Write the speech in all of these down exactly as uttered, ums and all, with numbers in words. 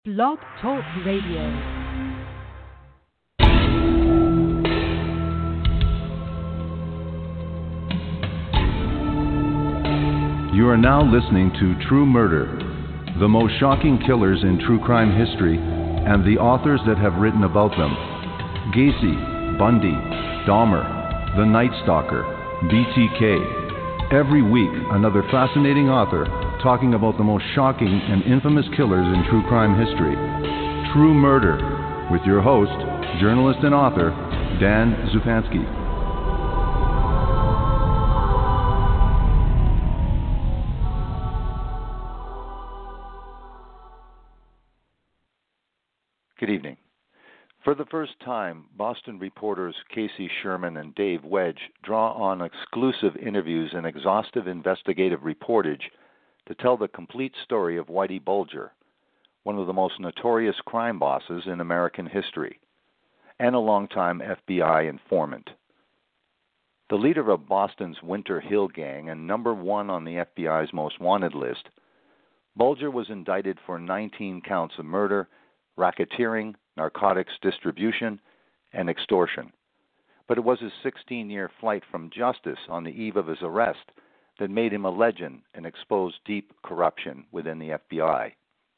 Blog Talk Radio. You are now listening to True Murder, the most shocking killers in true crime history, and the authors that have written about them. Gacy, Bundy, Dahmer, The Night Stalker, B T K. Every week, another fascinating author talking about the most shocking and infamous killers in true crime history. True Murder, with your host, journalist and author, Dan Zupansky. Good evening. For the first time, Boston reporters Casey Sherman and Dave Wedge draw on exclusive interviews and exhaustive investigative reportage to tell the complete story of Whitey Bulger, one of the most notorious crime bosses in American history, and a longtime F B I informant. The leader of Boston's Winter Hill Gang and number one on the F B I's most wanted list, Bulger was indicted for nineteen counts of murder, racketeering, narcotics distribution, and extortion. But it was his sixteen-year flight from justice on the eve of his arrest that made him a legend and exposed deep corruption within the F B I.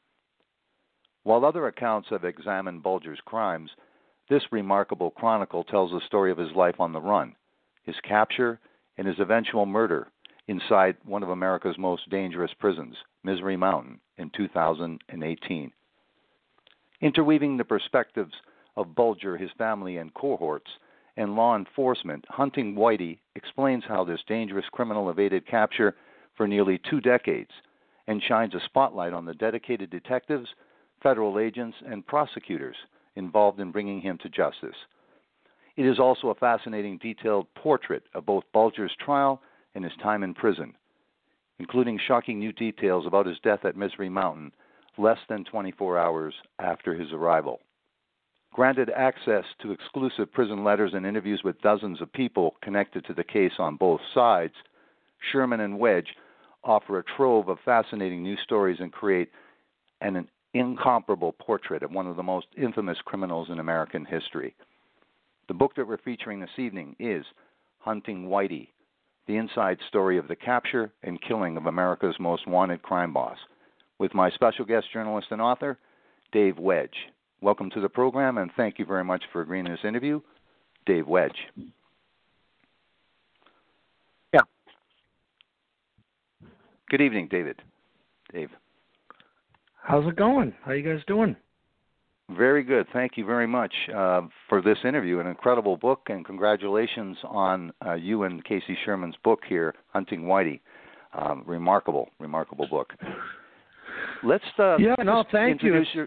While other accounts have examined Bulger's crimes, this remarkable chronicle tells the story of his life on the run, his capture, and his eventual murder inside one of America's most dangerous prisons, Misery Mountain, in two thousand eighteen. Interweaving the perspectives of Bulger, his family, and cohorts, and law enforcement, Hunting Whitey explains how this dangerous criminal evaded capture for nearly two decades and shines a spotlight on the dedicated detectives, federal agents, and prosecutors involved in bringing him to justice. It is also a fascinating, detailed portrait of both Bulger's trial and his time in prison, including shocking new details about his death at Misery Mountain less than twenty-four hours after his arrival. Granted access to exclusive prison letters and interviews with dozens of people connected to the case on both sides, Sherman and Wedge offer a trove of fascinating new stories and create an, an incomparable portrait of one of the most infamous criminals in American history. The book that we're featuring this evening is Hunting Whitey, the inside story of the capture and killing of America's most wanted crime boss, with my special guest journalist and author, Dave Wedge. Welcome to the program, and thank you very much for agreeing to this interview, Dave Wedge. Yeah. Good evening, David. Dave. How's it going? How you guys doing? Very good. Thank you very much uh, for this interview. An incredible book, and congratulations on uh, you and Casey Sherman's book here, Hunting Whitey. Um, remarkable, remarkable book. Let's uh, yeah, no, thank introduce you. your.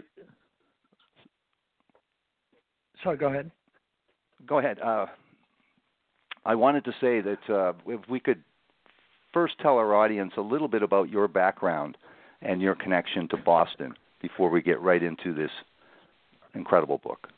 Sorry, go ahead. Go ahead. Uh, I wanted to say that uh, if we could first tell our audience a little bit about your background and your connection to Boston before we get right into this incredible book.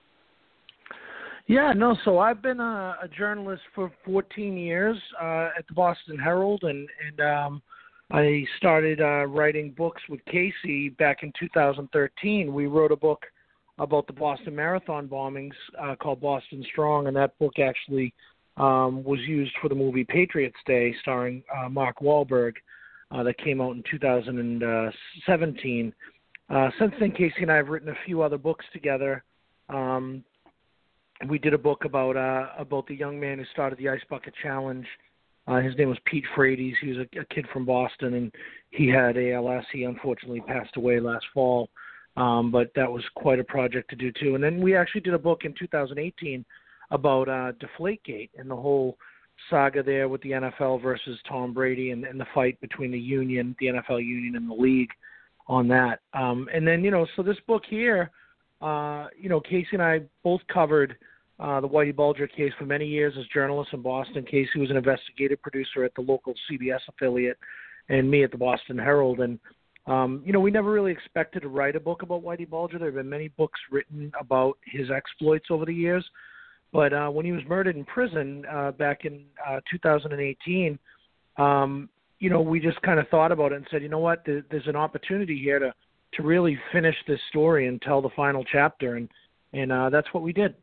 Yeah, no, so I've been a, a journalist for fourteen years uh, at the Boston Herald, and, and um, I started uh, writing books with Casey back in two thousand thirteen. We wrote a book about the Boston Marathon bombings uh, called Boston Strong, and that book actually um, was used for the movie Patriots Day, starring uh, Mark Wahlberg, uh, that came out in two thousand seventeen. Uh, since then, Casey and I have written a few other books together. Um, we did a book about uh, about the young man who started the Ice Bucket Challenge. Uh, his name was Pete Frates. He was a, a kid from Boston, and he had A L S. He unfortunately passed away last fall. Um, but that was quite a project to do, too. And then we actually did a book in two thousand eighteen about uh, Deflategate and the whole saga there with the N F L versus Tom Brady and, and the fight between the union, the N F L union, and the league on that. Um, and then, you know, so this book here, uh, you know, Casey and I both covered uh, the Whitey Bulger case for many years as journalists in Boston. Casey was an investigative producer at the local C B S affiliate, and me at the Boston Herald. And Um, you know, we never really expected to write a book about Whitey Bulger. There have been many books written about his exploits over the years. But uh, when he was murdered in prison uh, back in uh, two thousand eighteen, um, you know, we just kind of thought about it and said, you know what, there, there's an opportunity here to to really finish this story and tell the final chapter, and and uh, that's what we did.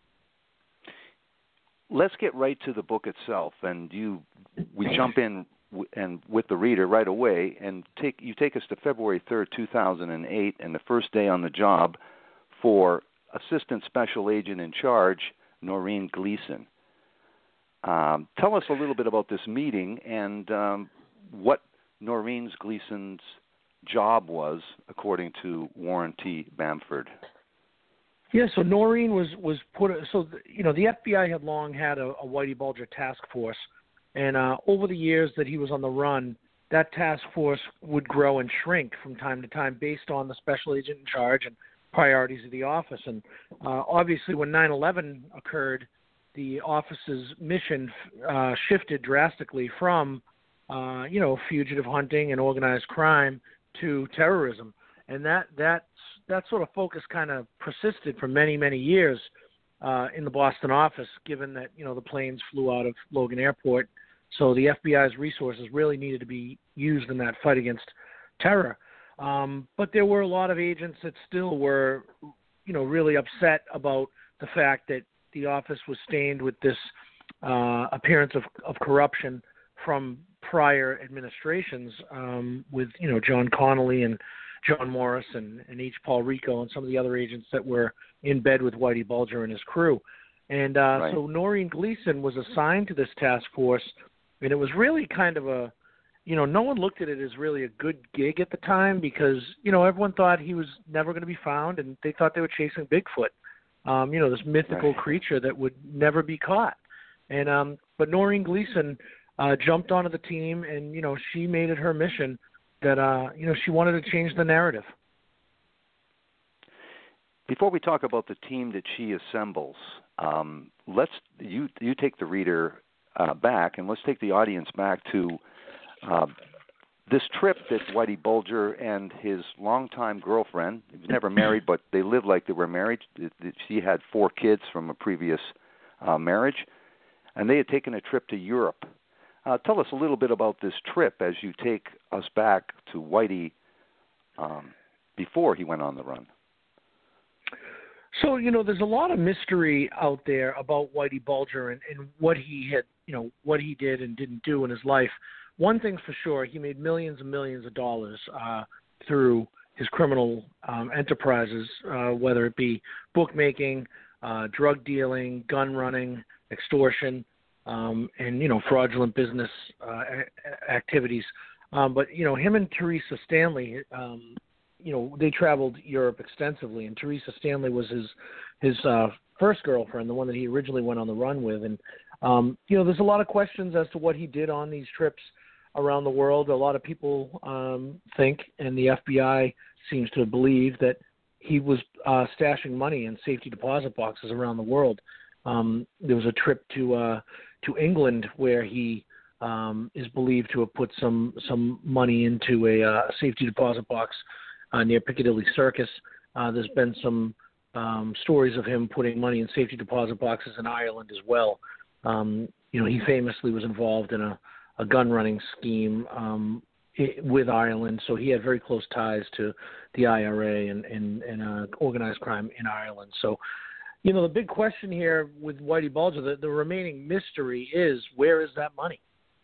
Let's get right to the book itself, and you we jump in w- and with the reader right away, and take you take us to February third, two thousand eight, and the first day on the job for Assistant Special Agent in Charge Noreen Gleason. Um, tell us a little bit about this meeting and um, what Noreen Gleason's job was, according to Warren T. Bamford. Yeah, so Noreen was was put. So you know, the F B I had long had a, a Whitey Bulger task force, and uh, over the years that he was on the run, that task force would grow and shrink from time to time based on the special agent in charge and priorities of the office. And uh, obviously, when nine eleven occurred, the office's mission uh, shifted drastically from uh, you know fugitive hunting and organized crime to terrorism, and that that that sort of focus kind of persisted for many many years uh, in the Boston office, given that you know the planes flew out of Logan Airport, so the F B I's resources really needed to be used in that fight against terror. Um, but there were a lot of agents that still were, you know, really upset about the fact that the office was stained with this uh, appearance of, of corruption from prior administrations, um, with you know John Connolly and John Morris and, and H. Paul Rico and some of the other agents that were in bed with Whitey Bulger and his crew. And uh, right. so Noreen Gleason was assigned to this task force, and it was really kind of a, you know, no one looked at it as really a good gig at the time because, you know, everyone thought he was never going to be found, and they thought they were chasing Bigfoot, um, you know, this mythical right. creature that would never be caught. And um, but Noreen Gleason uh, jumped onto the team, and, you know, she made it her mission that, uh, you know, she wanted to change the narrative. Before we talk about the team that she assembles, um, let's you you take the reader uh, back, and let's take the audience back to uh, this trip that Whitey Bulger and his longtime girlfriend, he was never married, but they lived like they were married. She had four kids from a previous uh, marriage, and they had taken a trip to Europe. Uh, tell us a little bit about this trip as you take us back to Whitey um, before he went on the run. So, you know, there's a lot of mystery out there about Whitey Bulger and, and what he had, you know, what he did and didn't do in his life. One thing's for sure, he made millions and millions of dollars uh, through his criminal um, enterprises, uh, whether it be bookmaking, uh, drug dealing, gun running, extortion, um, and, you know, fraudulent business uh, activities. Um, but, you know, him and Teresa Stanley, um, you know, they traveled Europe extensively, and Teresa Stanley was his his uh, first girlfriend, the one that he originally went on the run with. And, um, you know, there's a lot of questions as to what he did on these trips around the world. A lot of people um, think, and the F B I seems to believe, that he was uh, stashing money in safety deposit boxes around the world. Um, there was a trip to uh, to England where he um, is believed to have put some some money into a uh, safety deposit box uh, near Piccadilly Circus. Uh, there's been some um, stories of him putting money in safety deposit boxes in Ireland as well. Um, you know, he famously was involved in a, a gun running scheme um, it, with Ireland, so he had very close ties to the I R A and, and, and uh, organized crime in Ireland. So, you know, the big question here with Whitey Bulger, the, the remaining mystery is, where is that money?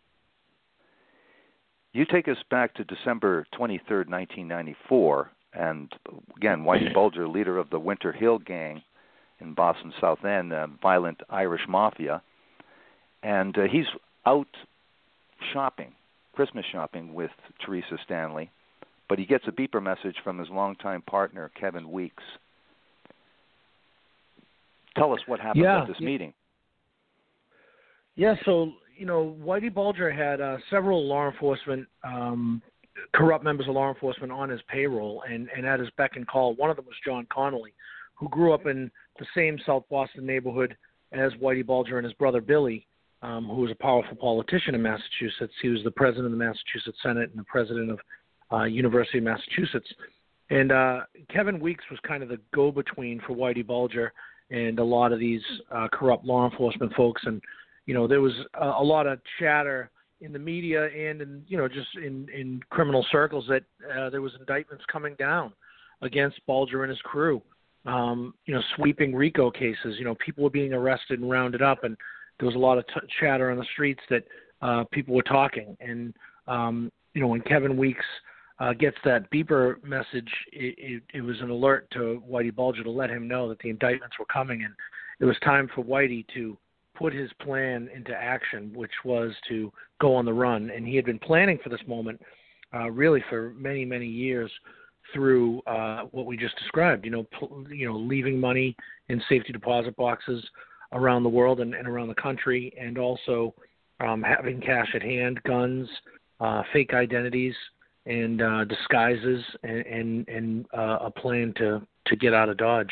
You take us back to December twenty-third, nineteen ninety-four, and again, Whitey Bulger, leader of the Winter Hill Gang in Boston South End, a violent Irish mafia, and uh, he's out shopping, Christmas shopping with Teresa Stanley, but he gets a beeper message from his longtime partner, Kevin Weeks. Tell us what happened yeah, at this yeah. meeting. Yeah, so, you know, Whitey Bulger had uh, several law enforcement, um, corrupt members of law enforcement on his payroll, and, and at his beck and call. One of them was John Connolly, who grew up in the same South Boston neighborhood as Whitey Bulger and his brother Billy, um, who was a powerful politician in Massachusetts. He was the president of the Massachusetts Senate and the president of uh, University of Massachusetts. And uh, Kevin Weeks was kind of the go-between for Whitey Bulger and a lot of these uh, corrupt law enforcement folks. And, you know, there was a, a lot of chatter in the media and in, you know, just in, in criminal circles that uh, there was indictments coming down against Bulger and his crew. Um, you know, sweeping RICO cases. You know, people were being arrested and rounded up, and there was a lot of t- chatter on the streets that uh, people were talking. And um, you know, when Kevin Weeks uh, gets that beeper message, it, it, it was an alert to Whitey Bulger to let him know that the indictments were coming, and it was time for Whitey to put his plan into action, which was to go on the run. And he had been planning for this moment uh, really for many, many years through uh, what we just described, you know, pl- you know, leaving money in safety deposit boxes around the world and, and around the country, and also um, having cash at hand, guns, uh, fake identities, and uh, disguises, and, and, and uh, a plan to, to get out of Dodge.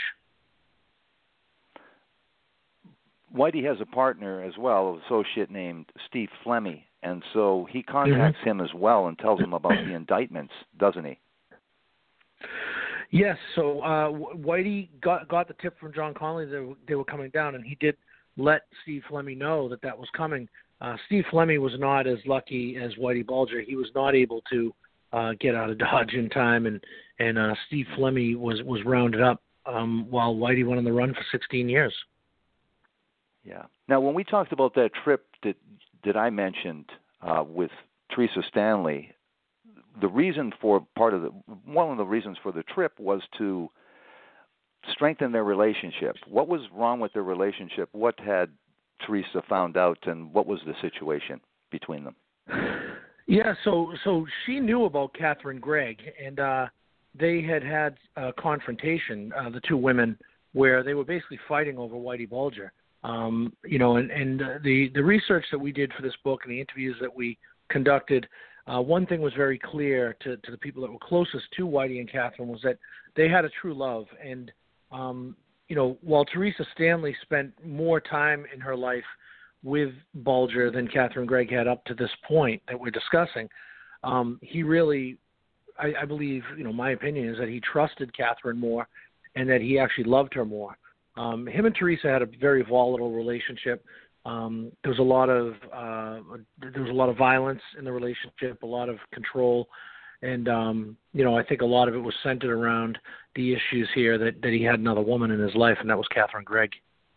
Whitey has a partner as well, an associate named Steve Flemmi, and so he contacts mm-hmm. him as well and tells him about the indictments, doesn't he? Yes. So uh, Whitey got got the tip from John Connolly that they were coming down, and he did let Steve Flemmi know that that was coming. Uh, Steve Flemmi was not as lucky as Whitey Bulger. He was not able to uh, get out of Dodge in time, and and uh, Steve Flemmi was was rounded up um, while Whitey went on the run for sixteen years. Yeah. Now, when we talked about that trip that that I mentioned uh, with Teresa Stanley, the reason for part of the one of the reasons for the trip was to strengthen their relationship. What was wrong with their relationship? What had Teresa found out, and what was the situation between them? Yeah, so so she knew about Catherine Gregg, and uh, they had had a confrontation, uh, the two women, where they were basically fighting over Whitey Bulger. Um, you know, and, and uh, the, the research that we did for this book and the interviews that we conducted, uh, one thing was very clear to, to the people that were closest to Whitey and Catherine was that they had a true love. And, um, you know, while Teresa Stanley spent more time in her life with Bulger than Catherine Gregg had up to this point that we're discussing, um, he really, I, I believe, you know, my opinion is that he trusted Catherine more and that he actually loved her more. Um, him and Teresa had a very volatile relationship. Um, there was a lot of uh, there was a lot of violence in the relationship, a lot of control, and um, you know I think a lot of it was centered around the issues here that, that he had another woman in his life, and that was Catherine Gregg.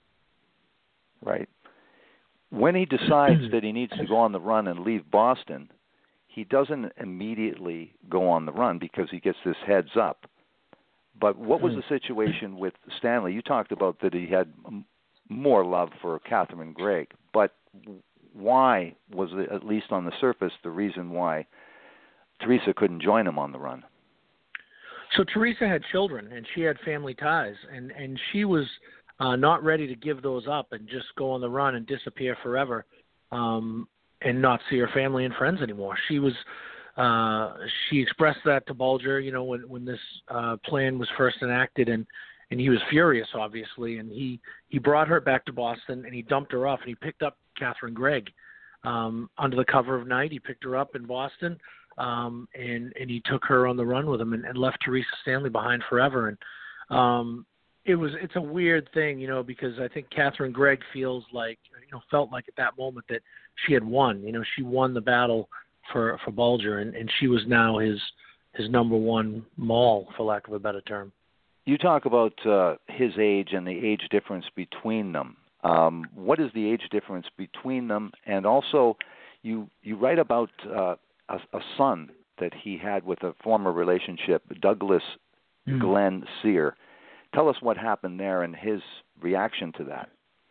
Right. When he decides that he needs to go on the run and leave Boston, he doesn't immediately go on the run because he gets this heads up. But what was the situation with Stanley? You talked about that he had more love for Catherine Gregg, but why was it, at least on the surface, the reason why Teresa couldn't join him on the run? So Teresa had children, and she had family ties, and, and she was uh, not ready to give those up and just go on the run and disappear forever um, and not see her family and friends anymore. She was... Uh, she expressed that to Bulger, you know, when, when this uh, plan was first enacted, and, and he was furious, obviously, and he, he brought her back to Boston, and he dumped her off, and he picked up Catherine Gregg um, under the cover of night. He picked her up in Boston, um, and, and he took her on the run with him and, and left Teresa Stanley behind forever. And um, it was it's a weird thing, you know, because I think Catherine Gregg feels like, you know, felt like at that moment that she had won. You know, she won the battle for for Bulger, and, and she was now his his number one mall, for lack of a better term. You talk about uh, his age and the age difference between them. Um, what is the age difference between them? And also, you you write about uh, a, a son that he had with a former relationship, Douglas mm. Glenn Sear. Tell us what happened there and his reaction to that.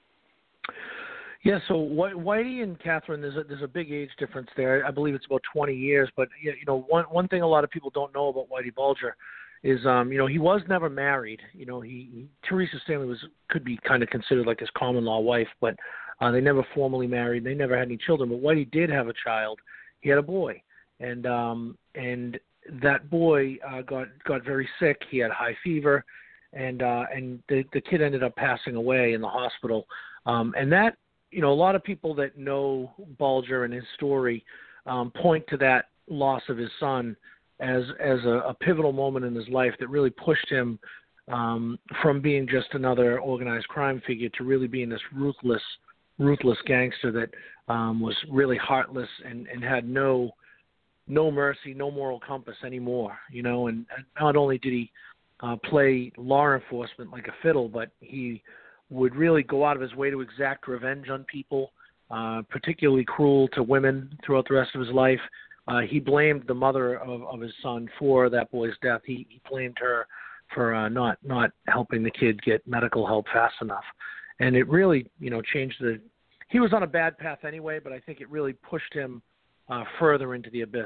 Yeah, so Whitey and Catherine, there's a, there's a big age difference there. I believe it's about twenty years. But you know, one one thing a lot of people don't know about Whitey Bulger is, um, you know, he was never married. You know, he, he Teresa Stanley was could be kind of considered like his common law wife, but uh, they never formally married. They never had any children. But Whitey did have a child. He had a boy, and um, and that boy uh, got got very sick. He had high fever, and uh, and the the kid ended up passing away in the hospital. Um, and that. You know, a lot of people that know Bulger and his story um, point to that loss of his son as as a, a pivotal moment in his life that really pushed him um, from being just another organized crime figure to really being this ruthless ruthless gangster that um, was really heartless and, and had no no mercy, no moral compass anymore. You know, and, and not only did he uh, play law enforcement like a fiddle, but he would really go out of his way to exact revenge on people, uh, particularly cruel to women throughout the rest of his life. Uh, he blamed the mother of, of his son for that boy's death. He, he blamed her for uh, not not helping the kid get medical help fast enough. And it really, you know, changed the – he was on a bad path anyway, but I think it really pushed him uh, further into the abyss.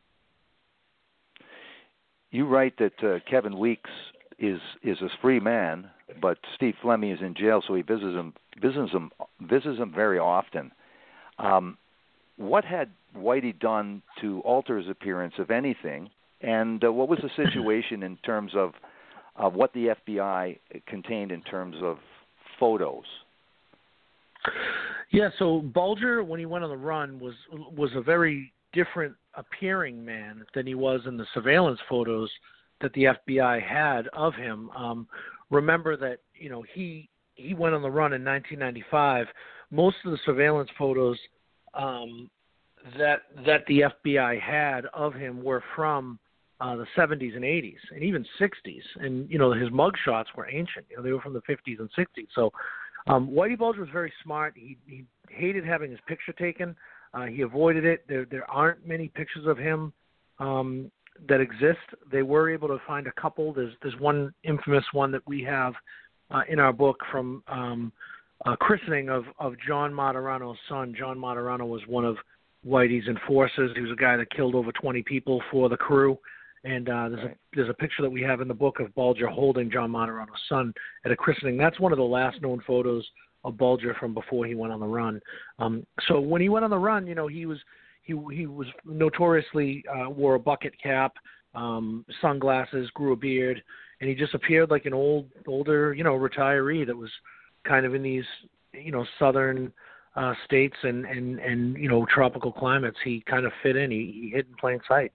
You write that uh, Kevin Weeks is is a free man, but Steve Fleming is in jail, so he visits him visits him visits him very often. Um, what had Whitey done to alter his appearance, if anything, and uh, what was the situation in terms of uh, what the F B I contained in terms of photos? Yeah, so Bulger, when he went on the run, was was a very different appearing man than he was in the surveillance photos that the F B I had of him. Um, remember that, you know, he he went on the run in nineteen ninety-five. Most of the surveillance photos um, that that the F B I had of him were from uh, the seventies and eighties and even sixties. And, you know, his mug shots were ancient. You know, they were from the fifties and sixties. So um, Whitey Bulger was very smart. He, he hated having his picture taken. Uh, he avoided it. There there aren't many pictures of him um, that exist. They were able to find a couple. There's there's one infamous one that we have uh, in our book from um, a christening of, of John Martirano's son. John Martirano was one of Whitey's enforcers. He was a guy that killed over twenty people for the crew. And uh, there's, right. a, there's a picture that we have in the book of Bulger holding John Martirano's son at a christening. That's one of the last known photos of Bulger from before he went on the run. Um, so when he went on the run, you know, he was he he was notoriously uh, wore a bucket cap, um, sunglasses, grew a beard, and he just appeared like an old older you know retiree that was kind of in these you know southern uh, states and, and and you know tropical climates. He kind of fit in. He, he hid in plain sight.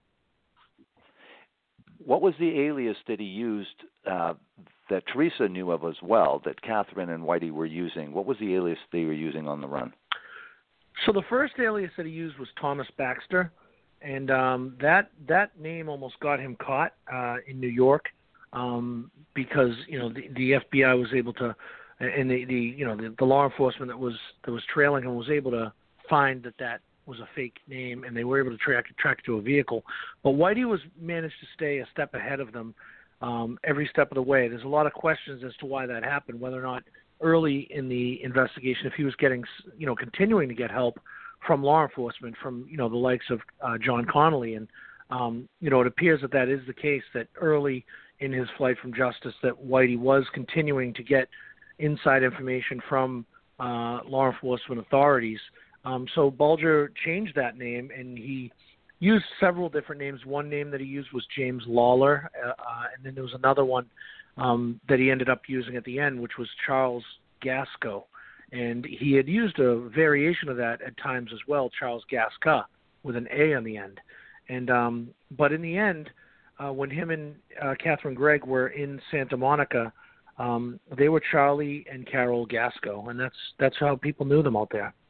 What was the alias that he used uh, that Teresa knew of as well, that Catherine and Whitey were using? What was the alias they were using on the run? So the first alias that he used was Thomas Baxter, and um, that that name almost got him caught uh, in New York um, because you know the, the F B I was able to, and the, the you know the, the law enforcement that was that was trailing him was able to find that that was a fake name, and they were able to track track it to a vehicle. But Whitey was managed to stay a step ahead of them um, every step of the way. There's a lot of questions as to why that happened, whether or not early in the investigation, if he was getting, you know, continuing to get help from law enforcement, from, you know, the likes of uh, John Connolly. And, um, you know, it appears that that is the case, that early in his flight from justice, that Whitey was continuing to get inside information from uh, law enforcement authorities. Um, so Bulger changed that name, and he used several different names. One name that he used was James Lawler, uh, uh, and then there was another one um, that he ended up using at the end, which was Charles Gasco. And he had used a variation of that at times as well, Charles Gasca, with an A on the end. And um, but in the end, uh, when him and uh, Catherine Gregg were in Santa Monica, um, they were Charlie and Carol Gasco, and that's that's how people knew them out there.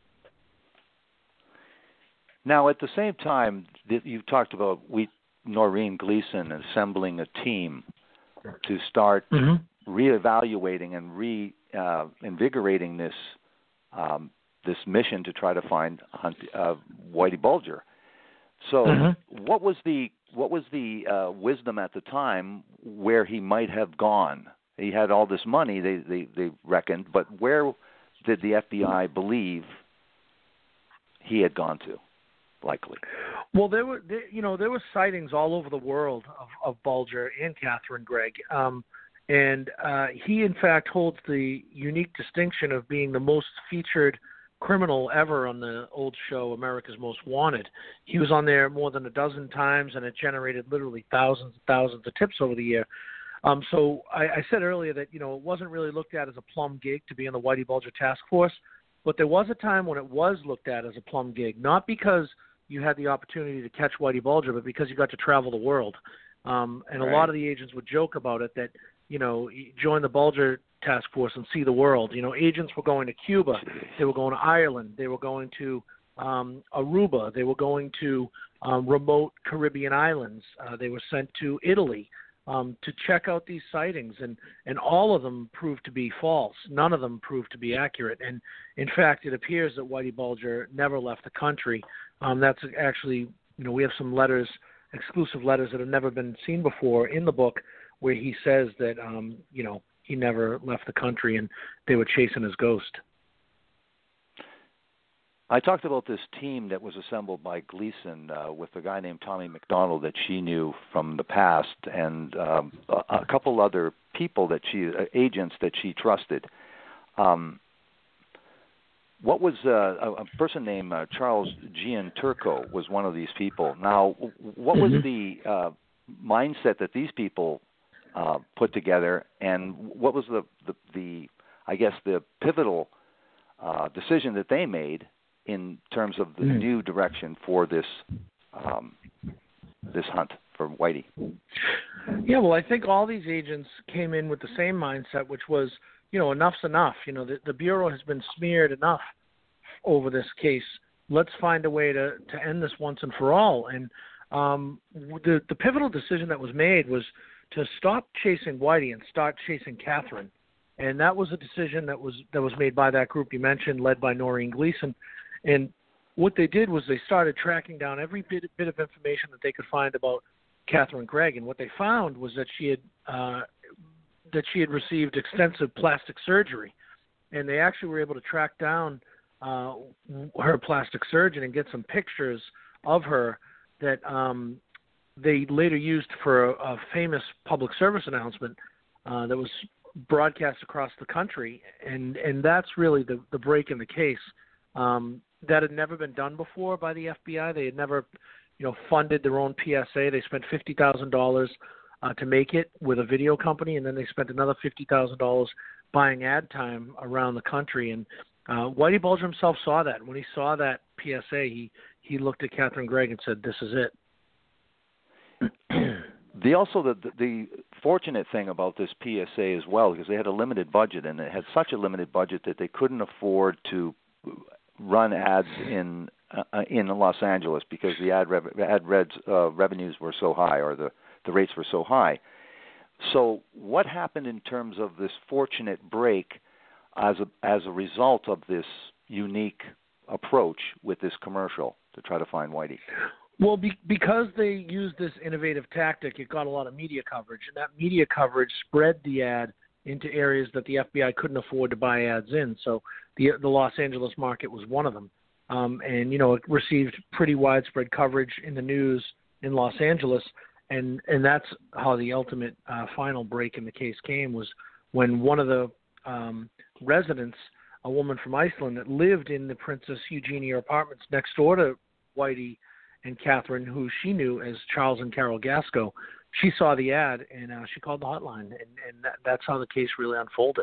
Now, at the same time, you talked about we, Noreen Gleason assembling a team to start mm-hmm. reevaluating and re uh, invigorating this um, this mission to try to find Hunt, uh, Whitey Bulger. So, mm-hmm. what was the what was the uh, wisdom at the time where he might have gone? He had all this money, they, they they reckoned, but where did the F B I believe he had gone to? Likely. Well, there were, there, you know, there were sightings all over the world of, of Bulger and Catherine Gregg, um, and uh, he, in fact, holds the unique distinction of being the most featured criminal ever on the old show America's Most Wanted. He was on there more than a dozen times, and it generated literally thousands and thousands of tips over the year. Um, so I, I said earlier that, you know, it wasn't really looked at as a plum gig to be in the Whitey Bulger task force, but there was a time when it was looked at as a plum gig, not because you had the opportunity to catch Whitey Bulger, but because you got to travel the world. Um, and right. a lot of the agents would joke about it that, you know, join the Bulger task force and see the world. You know, agents were going to Cuba, they were going to Ireland, they were going to um, Aruba, they were going to um, remote Caribbean islands, uh, they were sent to Italy um, to check out these sightings, and, and all of them proved to be false. None of them proved to be accurate. And in fact, it appears that Whitey Bulger never left the country. Um, that's actually, you know, we have some letters, exclusive letters that have never been seen before in the book, where he says that, um, you know, he never left the country and they were chasing his ghost. I talked about this team that was assembled by Gleason uh, with a guy named Tommy McDonald that she knew from the past, and um, a, a couple other people that she, uh, agents that she trusted. Um, what was uh, a, a person named uh, Charles Gianturco was one of these people. Now, what was Mm-hmm. the uh, mindset that these people Uh, put together, and what was the, the, the I guess, the pivotal uh, decision that they made in terms of the mm. new direction for this um, this hunt for Whitey? Yeah, well, I think all these agents came in with the same mindset, which was, you know, enough's enough. You know, the, the Bureau has been smeared enough over this case. Let's find a way to, to end this once and for all. And um, the, the pivotal decision that was made was to stop chasing Whitey and start chasing Catherine. And that was a decision that was that was made by that group you mentioned, led by Noreen Gleason. And what they did was they started tracking down every bit, bit of information that they could find about Catherine Gregg. And what they found was that she had uh, that she had received extensive plastic surgery. And they actually were able to track down uh, her plastic surgeon and get some pictures of her that um, they later used for a, a famous public service announcement uh, that was broadcast across the country, and, and that's really the, the break in the case. Um, that had never been done before by the F B I. They had never, you know, funded their own P S A. They spent fifty thousand dollars uh, to make it with a video company, and then they spent another fifty thousand dollars buying ad time around the country. And uh, Whitey Bulger himself saw that. When he saw that P S A, he, he looked at Catherine Gregg and said, "This is it." The also the, the the fortunate thing about this P S A as well, because they had a limited budget, and it had such a limited budget that they couldn't afford to run ads in uh, in Los Angeles because the ad rev, ad reds, uh, revenues were so high, or the, the rates were so high. So what happened in terms of this fortunate break as a as a result of this unique approach with this commercial to try to find Whitey? Well, be, because they used this innovative tactic, it got a lot of media coverage, and that media coverage spread the ad into areas that the F B I couldn't afford to buy ads in. So the the Los Angeles market was one of them, um, and you know it received pretty widespread coverage in the news in Los Angeles, and and that's how the ultimate uh, final break in the case came, was when one of the um, residents, a woman from Iceland that lived in the Princess Eugenia apartments next door to Whitey and Catherine, who she knew as Charles and Carol Gasco, she saw the ad, and uh, she called the hotline, and, and that, that's how the case really unfolded.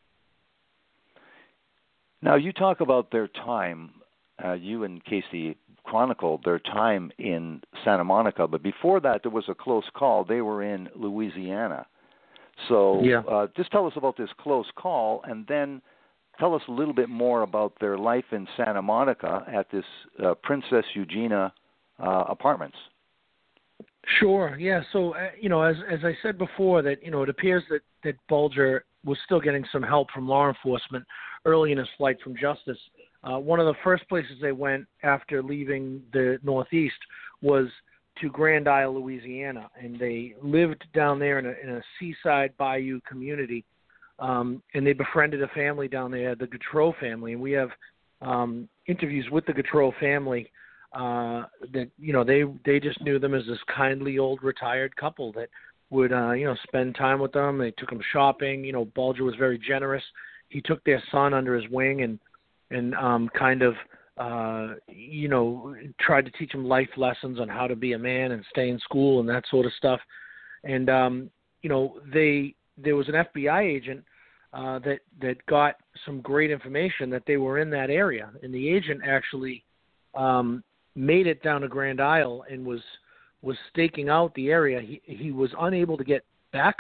Now, you talk about their time, uh, you and Casey chronicled their time in Santa Monica, but before that there was a close call. They were in Louisiana. So yeah. uh, just tell us about this close call, and then tell us a little bit more about their life in Santa Monica at this uh, Princess Eugenia uh, apartments. Sure. Yeah. So, uh, you know, as as I said before, that, you know, it appears that, that Bulger was still getting some help from law enforcement early in his flight from justice. Uh, one of the first places they went after leaving the Northeast was to Grand Isle, Louisiana, and they lived down there in a, in a seaside bayou community, um, and they befriended a family down there, the Gautreaux family, and we have um, interviews with the Gautreaux family uh, that, you know, they they just knew them as this kindly old retired couple that would, uh, you know, spend time with them. They took them shopping. You know, Bulger was very generous. He took their son under his wing and and um, kind of, uh, you know, tried to teach him life lessons on how to be a man and stay in school and that sort of stuff. And, um, you know, they there was an F B I agent uh, that, that got some great information that they were in that area. And the agent actually um, made it down to Grand Isle and was was staking out the area. He, he was unable to get backup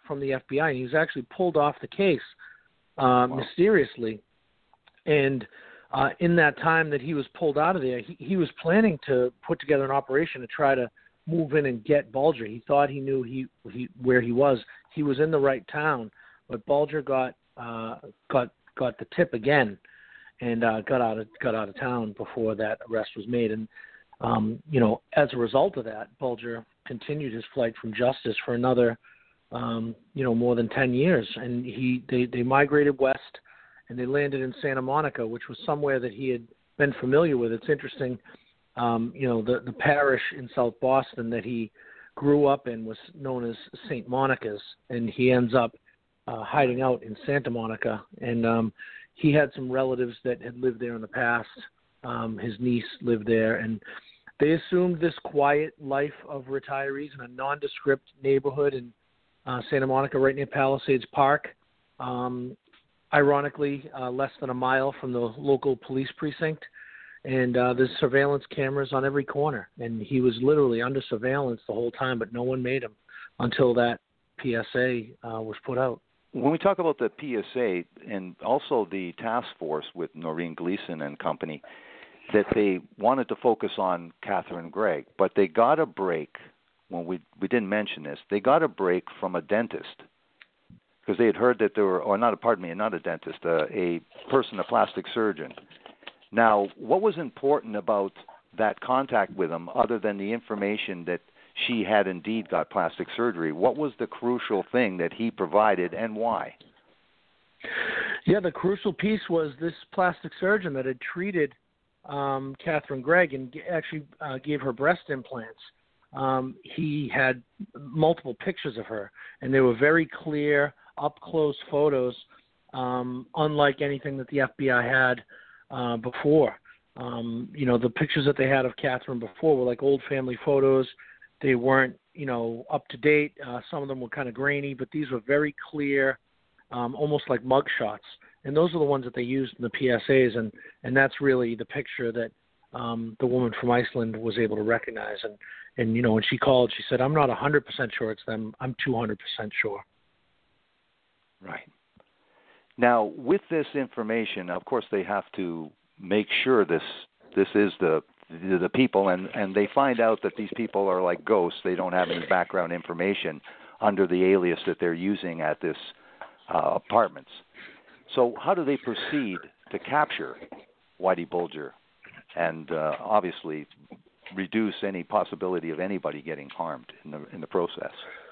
from the F B I, and he was actually pulled off the case uh, wow. mysteriously. And uh, in that time that he was pulled out of there, he, he was planning to put together an operation to try to move in and get Bulger. He thought he knew he, he where he was. He was in the right town, but Bulger got uh, got got the tip again, and uh, got out of got out of town before that arrest was made. And um, you know, as a result of that, Bulger continued his flight from justice for another, um, you know, more than ten years. And he they, they migrated west, and they landed in Santa Monica, which was somewhere that he had been familiar with. It's interesting, um, you know, the the parish in South Boston that he grew up in was known as Saint Monica's, and he ends up uh, hiding out in Santa Monica. And um, he had some relatives that had lived there in the past. Um, his niece lived there, and they assumed this quiet life of retirees in a nondescript neighborhood in uh, Santa Monica, right near Palisades Park. Um, ironically, uh, less than a mile from the local police precinct. And uh, there's surveillance cameras on every corner. And he was literally under surveillance the whole time, but no one made him until that P S A uh, was put out. When we talk about the P S A and also the task force with Noreen Gleason and company, that they wanted to focus on Catherine Greig, but they got a break, when we we didn't mention this, they got a break from a dentist because they had heard that there were, or not, pardon me, not a dentist, uh, a person, a plastic surgeon. Now, what was important about that contact with him other than the information that she had indeed got plastic surgery? What was the crucial thing that he provided and why? Yeah, the crucial piece was this plastic surgeon that had treated um, Catherine Greig and g- actually uh, gave her breast implants. Um, he had multiple pictures of her, and they were very clear, up-close photos, um, unlike anything that the F B I had uh, before. Um, you know, the pictures that they had of Catherine before were like old family photos. They weren't, you know, up to date. Uh, some of them were kind of grainy, but these were very clear, um, almost like mug shots. And those are the ones that they used in the P S As, and, and that's really the picture that um, the woman from Iceland was able to recognize. And, and, you know, when she called, she said, I'm not one hundred percent sure it's them. I'm two hundred percent sure. Right. Now, with this information, of course, they have to make sure this this is the the, the people, and, and they find out that these people are like ghosts. They don't have any background information under the alias that they're using at this uh, apartments. So how do they proceed to capture Whitey Bulger and uh, obviously reduce any possibility of anybody getting harmed in the in the process?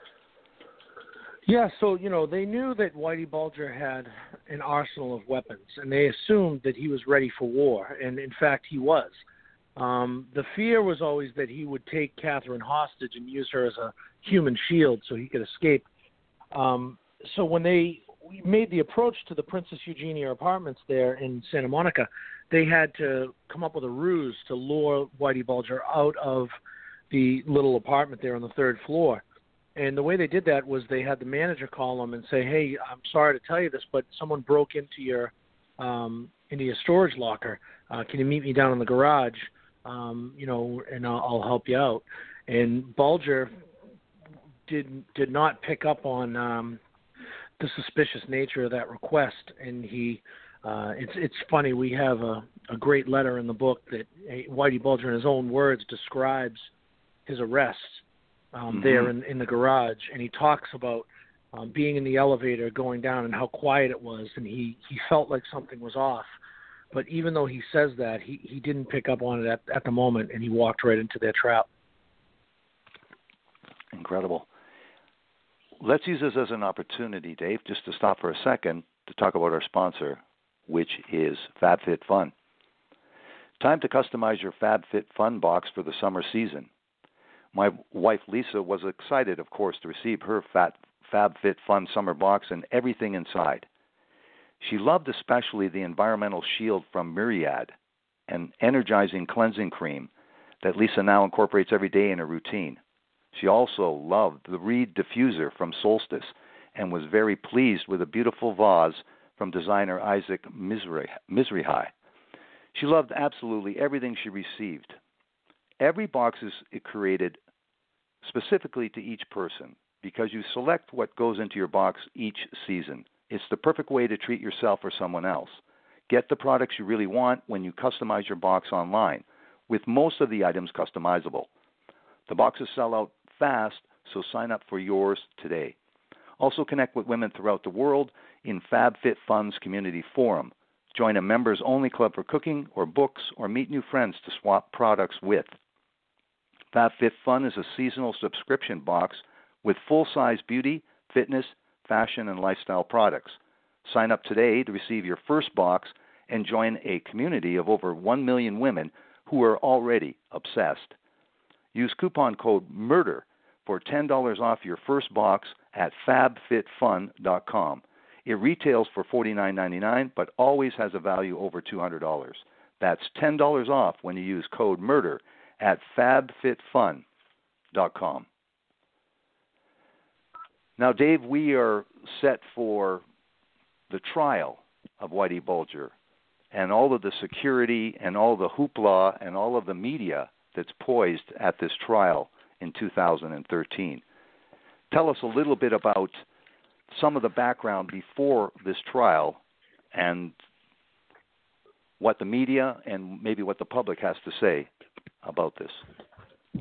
Yeah, so, you know, they knew that Whitey Bulger had an arsenal of weapons, and they assumed that he was ready for war, and in fact he was. Um, the fear was always that he would take Catherine hostage and use her as a human shield so he could escape. Um, so when they made the approach to the Princess Eugenia apartments there in Santa Monica, they had to come up with a ruse to lure Whitey Bulger out of the little apartment there on the third floor. And the way they did that was they had the manager call them and say, hey, I'm sorry to tell you this, but someone broke into your um, into your storage locker. Uh, can you meet me down in the garage, um, you know, and I'll, I'll help you out. And Bulger did, did not pick up on um, the suspicious nature of that request. And he uh, it's, it's funny, we have a, a great letter in the book that Whitey Bulger, in his own words, describes his arrest. Um, mm-hmm. there in, in the garage, and he talks about um, being in the elevator, going down, and how quiet it was, and he, he felt like something was off. But even though he says that, he, he didn't pick up on it at, at the moment, and he walked right into their trap. Incredible. Let's use this as an opportunity, Dave, just to stop for a second to talk about our sponsor, which is FabFitFun. Time to customize your FabFitFun box for the summer season. My wife, Lisa, was excited, of course, to receive her Fat, FabFitFun summer box and everything inside. She loved especially the Environmental Shield from Myriad, an energizing cleansing cream that Lisa now incorporates every day in her routine. She also loved the Reed diffuser from Solstice and was very pleased with a beautiful vase from designer Isaac Mizrahi. She loved absolutely everything she received. Every box is created specifically to each person because you select what goes into your box each season. It's the perfect way to treat yourself or someone else. Get the products you really want when you customize your box online, with most of the items customizable. The boxes sell out fast, so sign up for yours today. Also connect with women throughout the world in FabFitFun's community forum. Join a members-only club for cooking or books, or meet new friends to swap products with. FabFitFun is a seasonal subscription box with full-size beauty, fitness, fashion, and lifestyle products. Sign up today to receive your first box and join a community of over one million women who are already obsessed. Use coupon code MURDER for ten dollars off your first box at fab fit fun dot com. It retails for forty-nine ninety-nine, but always has a value over two hundred dollars. That's ten dollars off when you use code MURDER at fab fit fun dot com. Now, Dave, we are set for the trial of Whitey Bulger and all of the security and all the hoopla and all of the media that's poised at this trial in two thousand thirteen. Tell us a little bit about some of the background before this trial and what the media and maybe what the public has to say about this.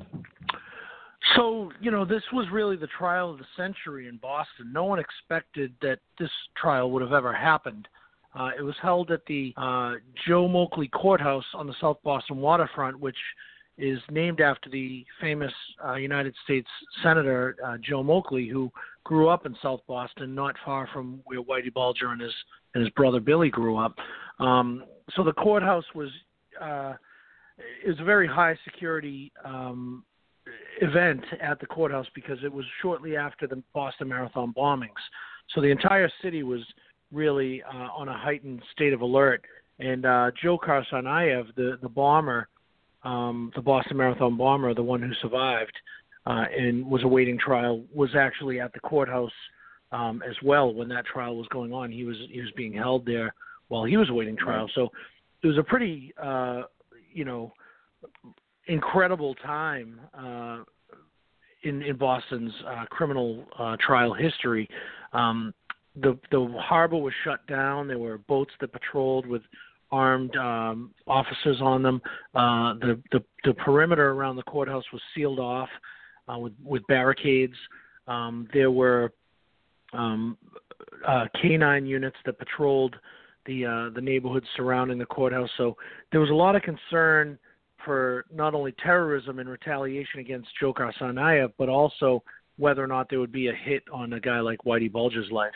So, you know, this was really the trial of the century in Boston. No one expected that this trial would have ever happened. Uh, it was held at the uh, Joe Moakley Courthouse on the South Boston waterfront, which is named after the famous uh, United States Senator uh, Joe Moakley, who grew up in South Boston, not far from where Whitey Bulger and his and his brother Billy grew up. Um, so the courthouse was uh, it was a very high security um, event at the courthouse because it was shortly after the Boston Marathon bombings. So the entire city was really uh, on a heightened state of alert. And uh, Joe Karsanayev, the, the bomber, um, the Boston Marathon bomber, the one who survived uh, and was awaiting trial, was actually at the courthouse um, as well when that trial was going on. He was he was being held there while he was awaiting trial. So it was a pretty, uh, you know, incredible time uh, in, in Boston's uh, criminal uh, trial history. Um, the the harbor was shut down. There were boats that patrolled with armed um, officers on them. Uh, the, the the perimeter around the courthouse was sealed off uh, with with barricades. Um, there were um, uh, canine units that patrolled the uh, the neighborhoods surrounding the courthouse. So there was a lot of concern for not only terrorism and retaliation against Joe Karsanayev, but also whether or not there would be a hit on a guy like Whitey Bulger's life.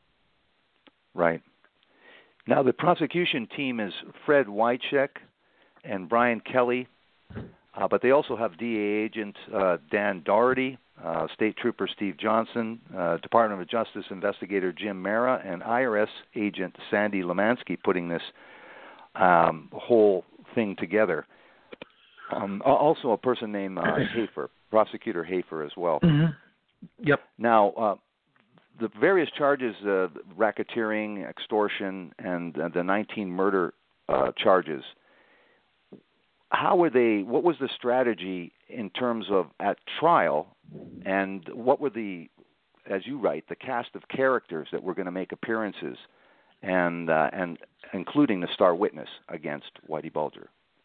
Right. Now, the prosecution team is Fred Wycheck and Brian Kelly, uh, but they also have D A agent uh, Dan Doherty, uh, State Trooper Steve Johnson, uh, Department of Justice investigator Jim Mara, and I R S agent Sandy Lemansky putting this um, whole thing together. Um, also a person named uh, Hafer, Prosecutor Hafer as well. Mm-hmm. Yep. Now, uh, the various charges, uh, racketeering, extortion, and uh, the nineteen murder uh, charges, how were they, what was the strategy in terms of at trial, and what were the, as you write, the cast of characters that were going to make appearances, and uh, and including the star witness against Whitey Bulger?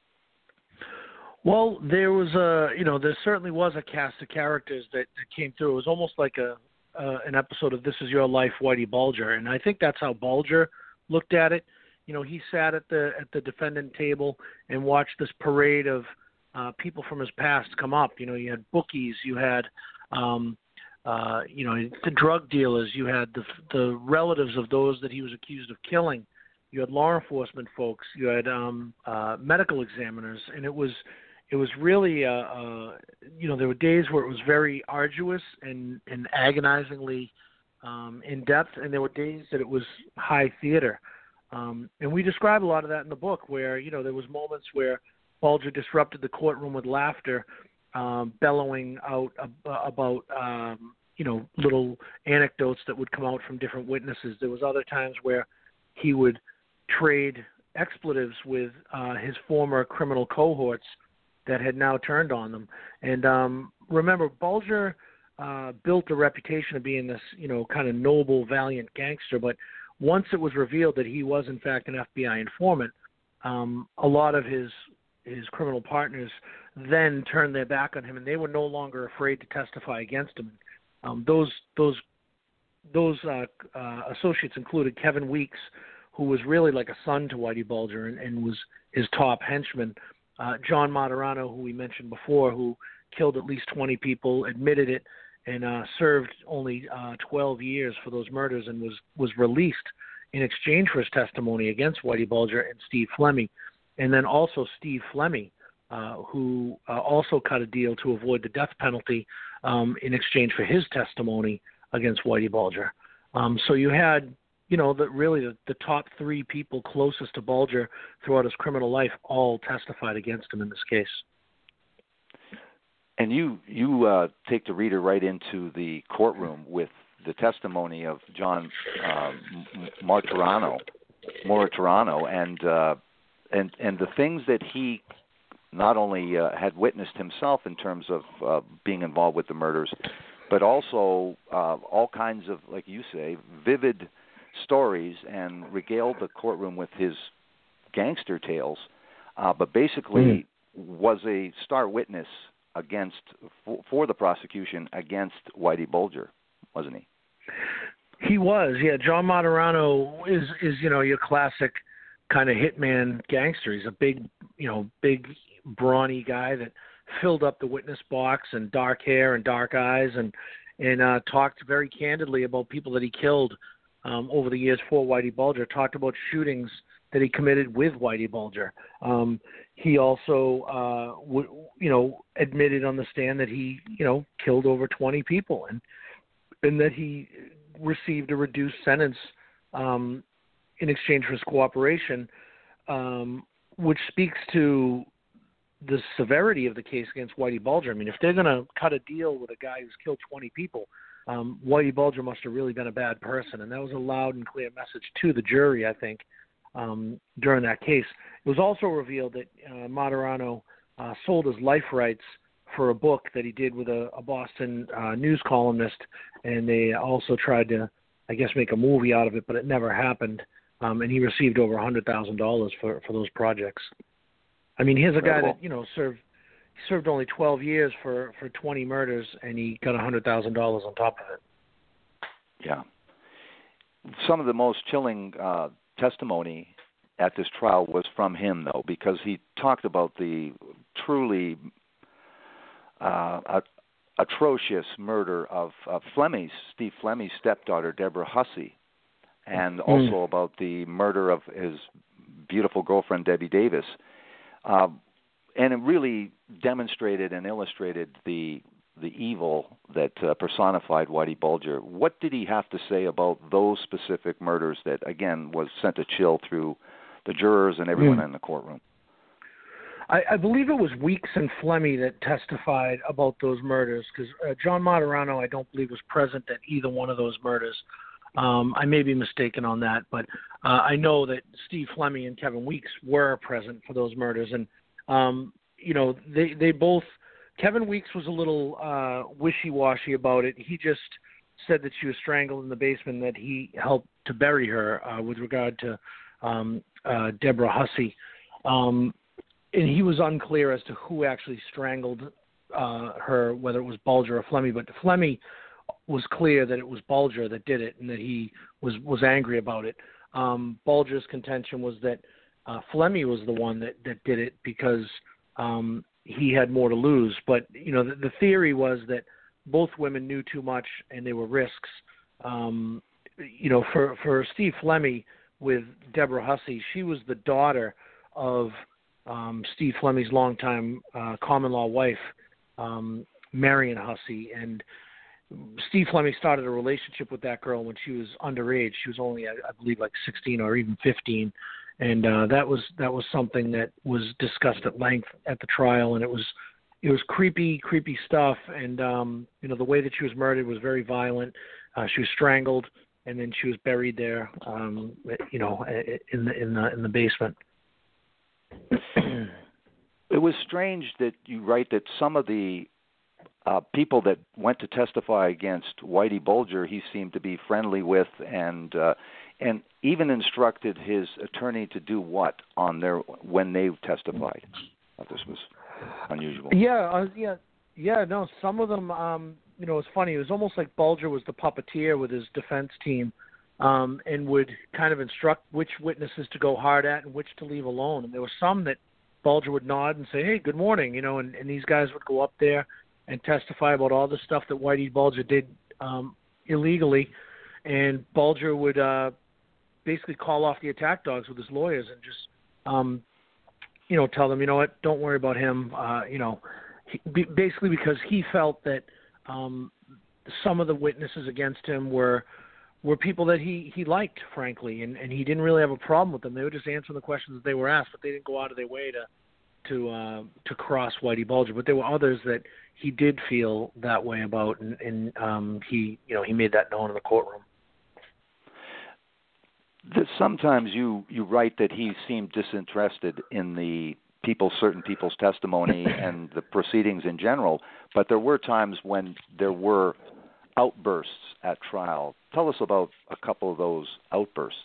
Well, there was a, you know, there certainly was a cast of characters that, that came through. It was almost like a uh, an episode of This Is Your Life, Whitey Bulger, and I think that's how Bulger looked at it. You know, he sat at the at the defendant table and watched this parade of uh, people from his past come up. You know, you had bookies, you had, um, uh, you know, the drug dealers, you had the the relatives of those that he was accused of killing. You had law enforcement folks, you had um, uh, medical examiners, and it was. It was really, uh, uh, you know, there were days where it was very arduous and, and agonizingly um, in-depth, and there were days that it was high theater. Um, and we describe a lot of that in the book where, you know, there was moments where Bulger disrupted the courtroom with laughter, um, bellowing out ab- about, um, you know, little anecdotes that would come out from different witnesses. There was other times where he would trade expletives with uh, his former criminal cohorts that had now turned on them. And um, remember, Bulger uh, built a reputation of being this, you know, kind of noble, valiant gangster. But once it was revealed that he was, in fact, an F B I informant, um, a lot of his his criminal partners then turned their back on him, and they were no longer afraid to testify against him. Um, those those those uh, uh, associates included Kevin Weeks, who was really like a son to Whitey Bulger and, and was his top henchman. Uh, John Martirano, who we mentioned before, who killed at least twenty people, admitted it, and uh, served only uh, twelve years for those murders and was, was released in exchange for his testimony against Whitey Bulger and Steve Flemmi. And then also Steve Flemmi, uh, who uh, also cut a deal to avoid the death penalty um, in exchange for his testimony against Whitey Bulger. Um, so you had, you know, the, really the, the top three people closest to Bulger throughout his criminal life all testified against him in this case. And you you uh, take the reader right into the courtroom with the testimony of John uh, Martirano, Martirano, and uh, and and the things that he not only uh, had witnessed himself in terms of uh, being involved with the murders, but also uh, all kinds of, like you say, vivid stories, and regaled the courtroom with his gangster tales. Uh, but basically, mm. was a star witness against for, for the prosecution against Whitey Bulger, wasn't he? He was, yeah. John Martirano is, is you know, your classic kind of hitman gangster. He's a big, you know, big, brawny guy that filled up the witness box and dark hair and dark eyes, and and uh, talked very candidly about people that he killed um, over the years for Whitey Bulger. Talked about shootings that he committed with Whitey Bulger. Um, he also, uh, w- you know, admitted on the stand that he, you know, killed over twenty people, and and that he received a reduced sentence um, in exchange for his cooperation, um, which speaks to the severity of the case against Whitey Bulger. I mean, if they're going to cut a deal with a guy who's killed twenty people, um, Whitey Bulger must have really been a bad person, and that was a loud and clear message to the jury, I think, um, during that case. It was also revealed that uh, Martirano uh, sold his life rights for a book that he did with a, a Boston uh, news columnist, and they also tried to, I guess, make a movie out of it, but it never happened, um, and he received over one hundred thousand dollars for, for those projects. I mean, here's a guy that, you know, served served only twelve years for, for twenty murders, and he got one hundred thousand dollars on top of it. Yeah. Some of the most chilling uh, testimony at this trial was from him, though, because he talked about the truly uh, atrocious murder of, of Flemmi's, Steve Flemmi's stepdaughter, Deborah Hussey, and mm. also about the murder of his beautiful girlfriend, Debbie Davis. Uh, and it really demonstrated and illustrated the the evil that uh, personified Whitey Bulger. What did he have to say about those specific murders that, again, was sent a chill through the jurors and everyone mm. in the courtroom? I, I believe it was Weeks and Flemmi that testified about those murders, because uh, John Martirano, I don't believe, was present at either one of those murders. Um, I may be mistaken on that, but uh, I know that Steve Flemmi and Kevin Weeks were present for those murders. And, um, you know, they, they both – Kevin Weeks was a little uh, wishy-washy about it. He just said that she was strangled in the basement, that he helped to bury her uh, with regard to um, uh, Deborah Hussey. Um, and he was unclear as to who actually strangled uh, her, whether it was Bulger or Flemmi. But Flemmi was clear that it was Bulger that did it and that he was, was angry about it. Um, Bulger's contention was that uh, Flemmi was the one that, that did it because um, he had more to lose. But, you know, the, the theory was that both women knew too much and they were risks. Um, you know, for, for Steve Flemmi with Deborah Hussey, she was the daughter of um, Steve Flemmi's longtime uh, common-law wife, um, Marion Hussey. And Steve Flemmi started a relationship with that girl when she was underage. She was only, I, I believe, like sixteen or even fifteen. And uh, that was that was something that was discussed at length at the trial, and it was it was creepy, creepy stuff. And um, you know, the way that she was murdered was very violent. Uh, she was strangled, and then she was buried there, um, you know, in the in the in the basement. It was strange that you write that some of the uh, people that went to testify against Whitey Bulger, he seemed to be friendly with, and uh, and even instructed his attorney to do what on their when they testified. I thought this was unusual. Yeah, uh, yeah, yeah. No, some of them. Um, you know, it's funny. It was almost like Bulger was the puppeteer with his defense team, um, and would kind of instruct which witnesses to go hard at and which to leave alone. And there were some that Bulger would nod and say, "Hey, good morning," you know, and, and these guys would go up there and testify about all the stuff that Whitey Bulger did um, illegally, and Bulger would uh, basically call off the attack dogs with his lawyers and just, um, you know, tell them, you know what, don't worry about him, uh, you know, he, basically because he felt that um, some of the witnesses against him were were people that he, he liked, frankly, and, and he didn't really have a problem with them. They were just answering the questions that they were asked, but they didn't go out of their way to to uh, to cross Whitey Bulger. But there were others that he did feel that way about, and, and um, he you know he made that known in the courtroom. Sometimes you, you write that he seemed disinterested in the people, certain people's testimony and the proceedings in general, but there were times when there were outbursts at trial. Tell us about a couple of those outbursts.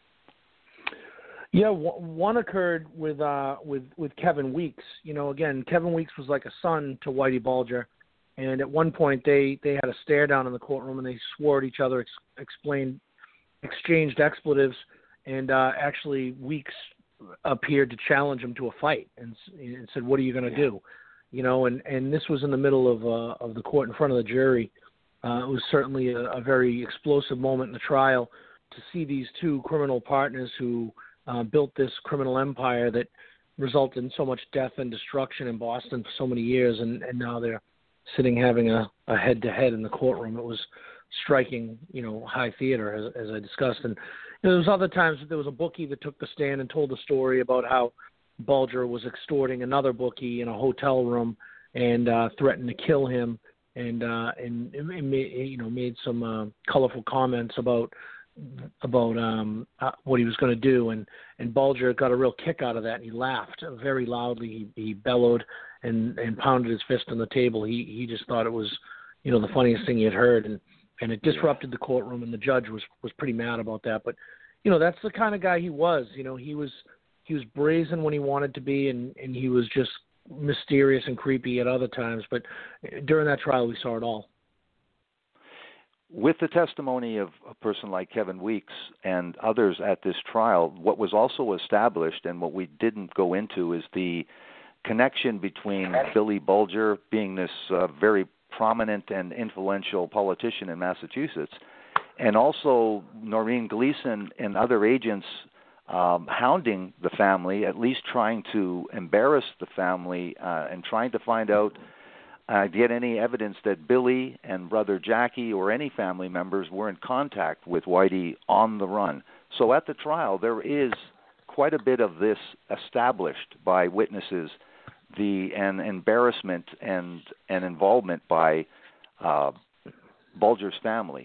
Yeah, one occurred with uh, with with Kevin Weeks. You know, again, Kevin Weeks was like a son to Whitey Bulger, and at one point they, they had a stare down in the courtroom, and they swore at each other, ex- explained, exchanged expletives, and uh, actually Weeks appeared to challenge him to a fight, and, and said, "What are you going to yeah. do?" You know, and, and this was in the middle of uh, of the court in front of the jury. Uh, it was certainly a, a very explosive moment in the trial to see these two criminal partners who Uh, built this criminal empire that resulted in so much death and destruction in Boston for so many years, and, and now they're sitting having a, a head-to-head in the courtroom. It was striking, you know, high theater, as, as I discussed. And you know, there was other times that there was a bookie that took the stand and told a story about how Bulger was extorting another bookie in a hotel room and uh, threatened to kill him, and uh, and, and made, you know made some uh, colorful comments about about um, uh, what he was going to do, and, and Bulger got a real kick out of that, and he laughed very loudly. He, he bellowed and, and pounded his fist on the table. He he just thought it was, you know, the funniest thing he had heard, and, and it disrupted the courtroom, and the judge was, was pretty mad about that. But, you know, that's the kind of guy he was. You know, he was he was brazen when he wanted to be, and, and he was just mysterious and creepy at other times. But during that trial, we saw it all. With the testimony of a person like Kevin Weeks and others at this trial, what was also established and what we didn't go into is the connection between Billy Bulger, being this uh, very prominent and influential politician in Massachusetts, and also Noreen Gleason and other agents um, hounding the family, at least trying to embarrass the family uh, and trying to find out Uh, get any evidence that Billy and brother Jackie or any family members were in contact with Whitey on the run. So at the trial, there is quite a bit of this established by witnesses, the an embarrassment and an involvement by uh, Bulger's family.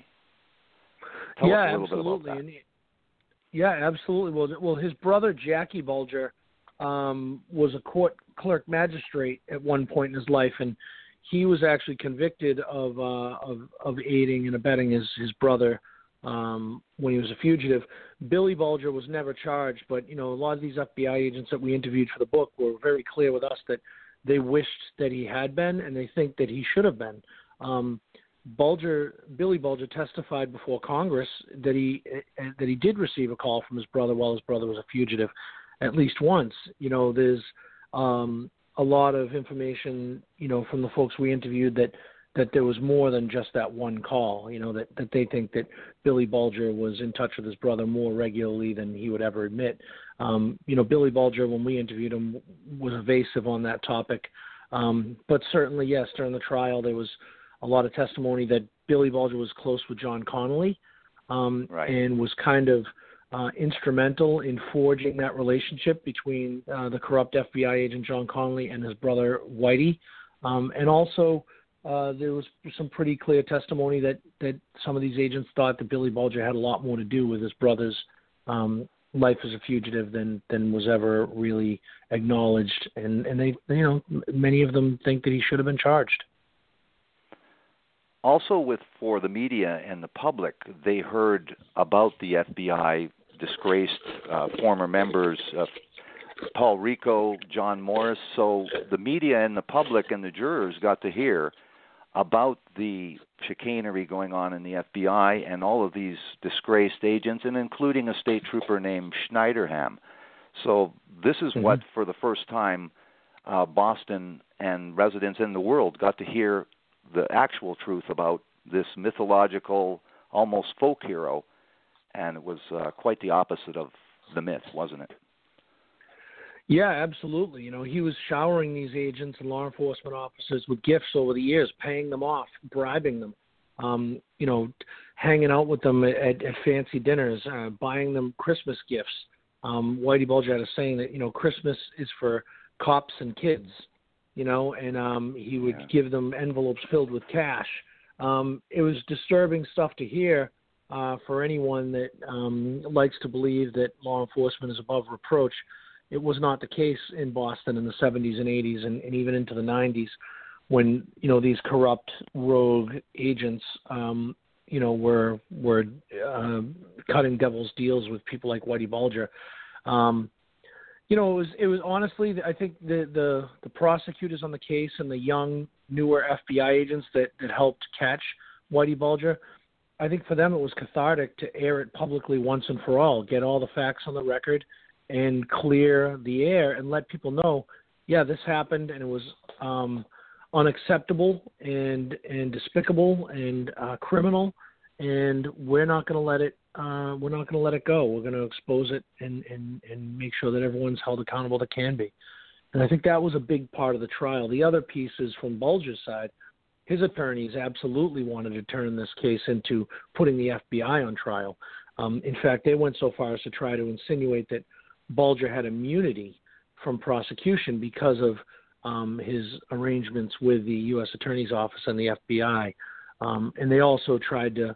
Tell yeah, us a little absolutely. bit about that. Yeah, absolutely. Well, well, his brother Jackie Bulger um, was a court clerk magistrate at one point in his life, and he was actually convicted of uh, of, of aiding and abetting his, his brother um, when he was a fugitive. Billy Bulger was never charged, but you know a lot of these F B I agents that we interviewed for the book were very clear with us that they wished that he had been, and they think that he should have been. Um, Bulger, Billy Bulger testified before Congress that he that he did receive a call from his brother while his brother was a fugitive, at least once. You know, there's um, a lot of information, you know, from the folks we interviewed that, that there was more than just that one call, you know, that, that they think that Billy Bulger was in touch with his brother more regularly than he would ever admit. Um, you know, Billy Bulger, when we interviewed him, was evasive on that topic. Um, but certainly, yes, during the trial, there was a lot of testimony that Billy Bulger was close with John Connolly um, right. and was kind of Uh, instrumental in forging that relationship between uh, the corrupt F B I agent John Connolly and his brother Whitey. Um, and also uh, there was some pretty clear testimony that, that some of these agents thought that Billy Bulger had a lot more to do with his brother's um, life as a fugitive than, than was ever really acknowledged. And, and they, you know, many of them think that he should have been charged. also, with for the media and the public, they heard about the F B I disgraced uh, former members, uh, Paul Rico, John Morris. So the media and the public and the jurors got to hear about the chicanery going on in the F B I and all of these disgraced agents, and including a state trooper named Schneiderham. So this is mm-hmm. what, for the first time, uh, Boston and residents in the world got to hear the actual truth about this mythological, almost folk hero, and it was uh, quite the opposite of the myth, wasn't it? Yeah, absolutely. You know, he was showering these agents and law enforcement officers with gifts over the years, paying them off, bribing them, um, you know, hanging out with them at, at fancy dinners, uh, buying them Christmas gifts. Um, Whitey Bulger had a saying that, you know, Christmas is for cops and kids, you know, and um, he would yeah. give them envelopes filled with cash. Um, it was disturbing stuff to hear uh, for anyone that um, likes to believe that law enforcement is above reproach. It was not the case in Boston in the seventies and eighties and, and even into the nineties when, you know, these corrupt rogue agents, um, you know, were were uh, cutting devil's deals with people like Whitey Bulger. Um, you know, it was it was honestly, I think the, the, the prosecutors on the case and the young, newer F B I agents that, that helped catch Whitey Bulger, I think for them it was cathartic to air it publicly once and for all, get all the facts on the record, and clear the air and let people know, yeah, this happened and it was um, unacceptable and and despicable and uh, criminal, and we're not going to let it. Uh, we're not going to let it go. We're going to expose it and, and and make sure that everyone's held accountable that can be. And I think that was a big part of the trial. The other piece is from Bulger's side. His attorneys absolutely wanted to turn this case into putting the F B I on trial. Um, in fact, they went so far as to try to insinuate that Bulger had immunity from prosecution because of um, his arrangements with the U S Attorney's Office and the F B I. Um, and they also tried to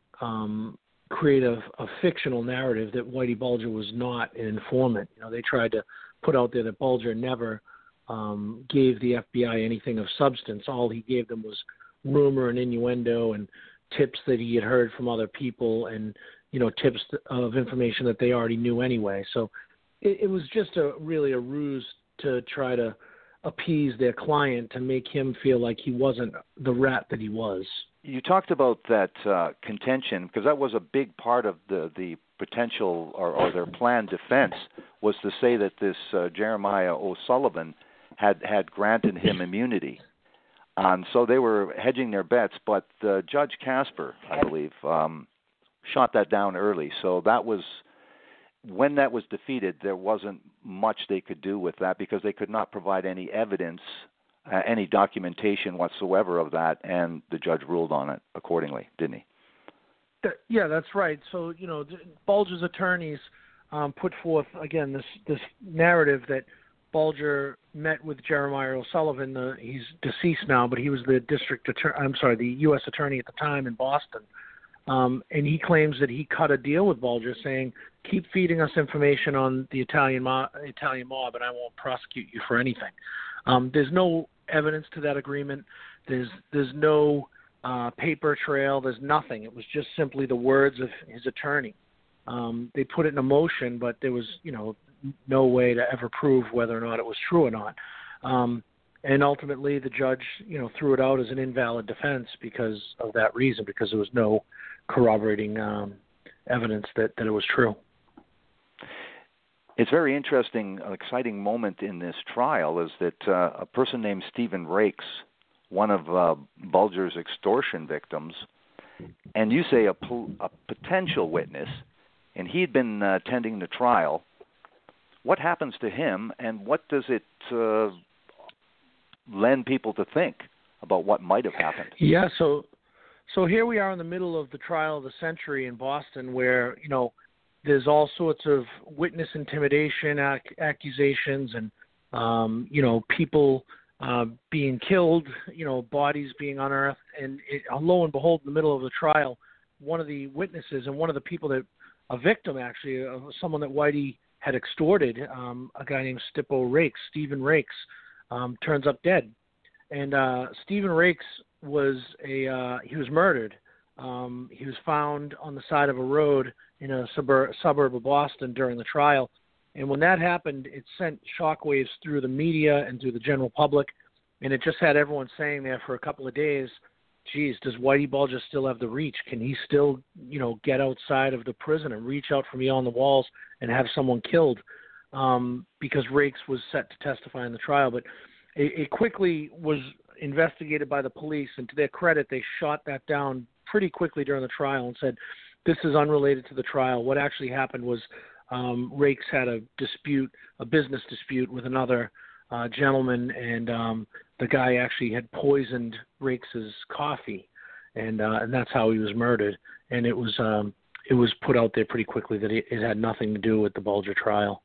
um, create a, a fictional narrative that Whitey Bulger was not an informant. You know, they tried to put out there that Bulger never um, gave the F B I anything of substance. All he gave them was rumor and innuendo and tips that he had heard from other people and, you know, tips of information that they already knew anyway. So it, it was just a really a ruse to try to appease their client to make him feel like he wasn't the rat that he was. You talked about that uh, contention because that was a big part of the, the potential or, or their planned defense was to say that this uh, Jeremiah O'Sullivan had, had granted him immunity. Um, so they were hedging their bets, but uh, Judge Casper, I believe, um, shot that down early. So that was, when that was defeated, there wasn't much they could do with that because they could not provide any evidence, uh, any documentation whatsoever of that, and the judge ruled on it accordingly, didn't he? Yeah, that's right. So, you know, Bulger's attorneys um, put forth, again, this, this narrative that Bulger met with Jeremiah O'Sullivan. Uh, he's deceased now, but he was the district attorney, I'm sorry, the U S attorney at the time in Boston. Um, and he claims that he cut a deal with Bulger saying, keep feeding us information on the Italian mob, Italian mob and I won't prosecute you for anything. Um, there's no evidence to that agreement. There's, there's no uh, paper trail. There's nothing. It was just simply the words of his attorney. Um, they put it in a motion, but there was, you know, no way to ever prove whether or not it was true or not. Um, and ultimately the judge, you know, threw it out as an invalid defense because of that reason, because there was no corroborating um, evidence that, that it was true. It's very interesting, an exciting moment in this trial is that uh, a person named Stephen Rakes, one of uh, Bulger's extortion victims, and you say a, po- a potential witness, and he'd been uh, attending the trial. What happens to him, and what does it uh, lend people to think about what might have happened? Yeah, so so here we are in the middle of the trial of the century in Boston where, you know, there's all sorts of witness intimidation ac- accusations and, um, you know, people uh, being killed, you know, bodies being unearthed. And it, lo and behold, in the middle of the trial, one of the witnesses and one of the people that, a victim actually, uh, someone that Whitey had extorted, um, a guy named Stippo Rakes, Stephen Rakes, um, turns up dead. And uh, Stephen Rakes was a uh, he was murdered. Um, he was found on the side of a road in a suburb, suburb of Boston during the trial. And when that happened, it sent shockwaves through the media and through the general public. And it just had everyone saying there for a couple of days, geez, does Whitey Bulger still have the reach? Can he still, you know, get outside of the prison and reach out from beyond the walls and have someone killed? Um, because Rakes was set to testify in the trial. But it, it quickly was investigated by the police. And to their credit, they shot that down pretty quickly during the trial and said, this is unrelated to the trial. What actually happened was um, Rakes had a dispute, a business dispute with another uh, gentleman, and um, the guy actually had poisoned Rakes's coffee, and uh, and that's how he was murdered. And it was um, it was put out there pretty quickly that it, it had nothing to do with the Bulger trial.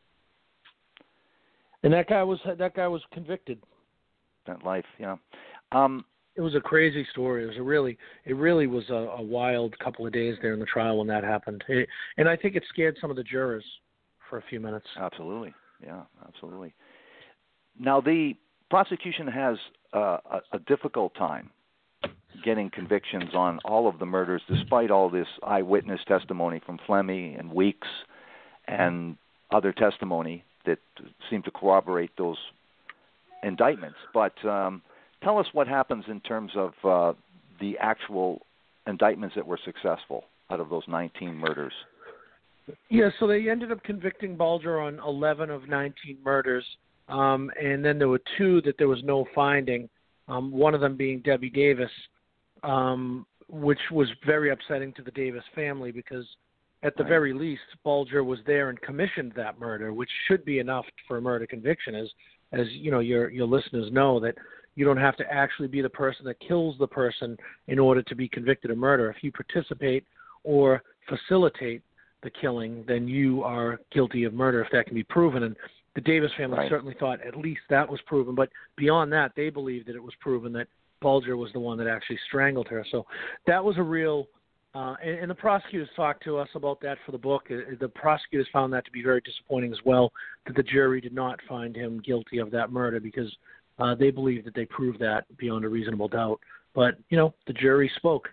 And that guy was that guy was convicted. That life, yeah. Um, It was a crazy story. It was a really, it really was a, a wild couple of days there in the trial when that happened. It, and I think it scared some of the jurors for a few minutes. Absolutely, yeah, absolutely. Now the prosecution has uh, a, a difficult time getting convictions on all of the murders, despite all this eyewitness testimony from Flemmi and Weeks and other testimony that seemed to corroborate those indictments. But um, tell us what happens in terms of uh, the actual indictments that were successful out of those nineteen murders. Yeah, so they ended up convicting Bulger on eleven of nineteen murders, um, and then there were two that there was no finding, um, one of them being Debbie Davis, um, which was very upsetting to the Davis family because at the right. very least, Bulger was there and commissioned that murder, which should be enough for a murder conviction, as, as you know, your your listeners know that you don't have to actually be the person that kills the person in order to be convicted of murder. If you participate or facilitate the killing, then you are guilty of murder if that can be proven. And the Davis family right. certainly thought at least that was proven. But beyond that, they believed that it was proven that Bulger was the one that actually strangled her. So that was a real uh, – and, and the prosecutors talked to us about that for the book. The prosecutors found that to be very disappointing as well, that the jury did not find him guilty of that murder because – Uh, they believe that they proved that beyond a reasonable doubt. But, you know, the jury spoke.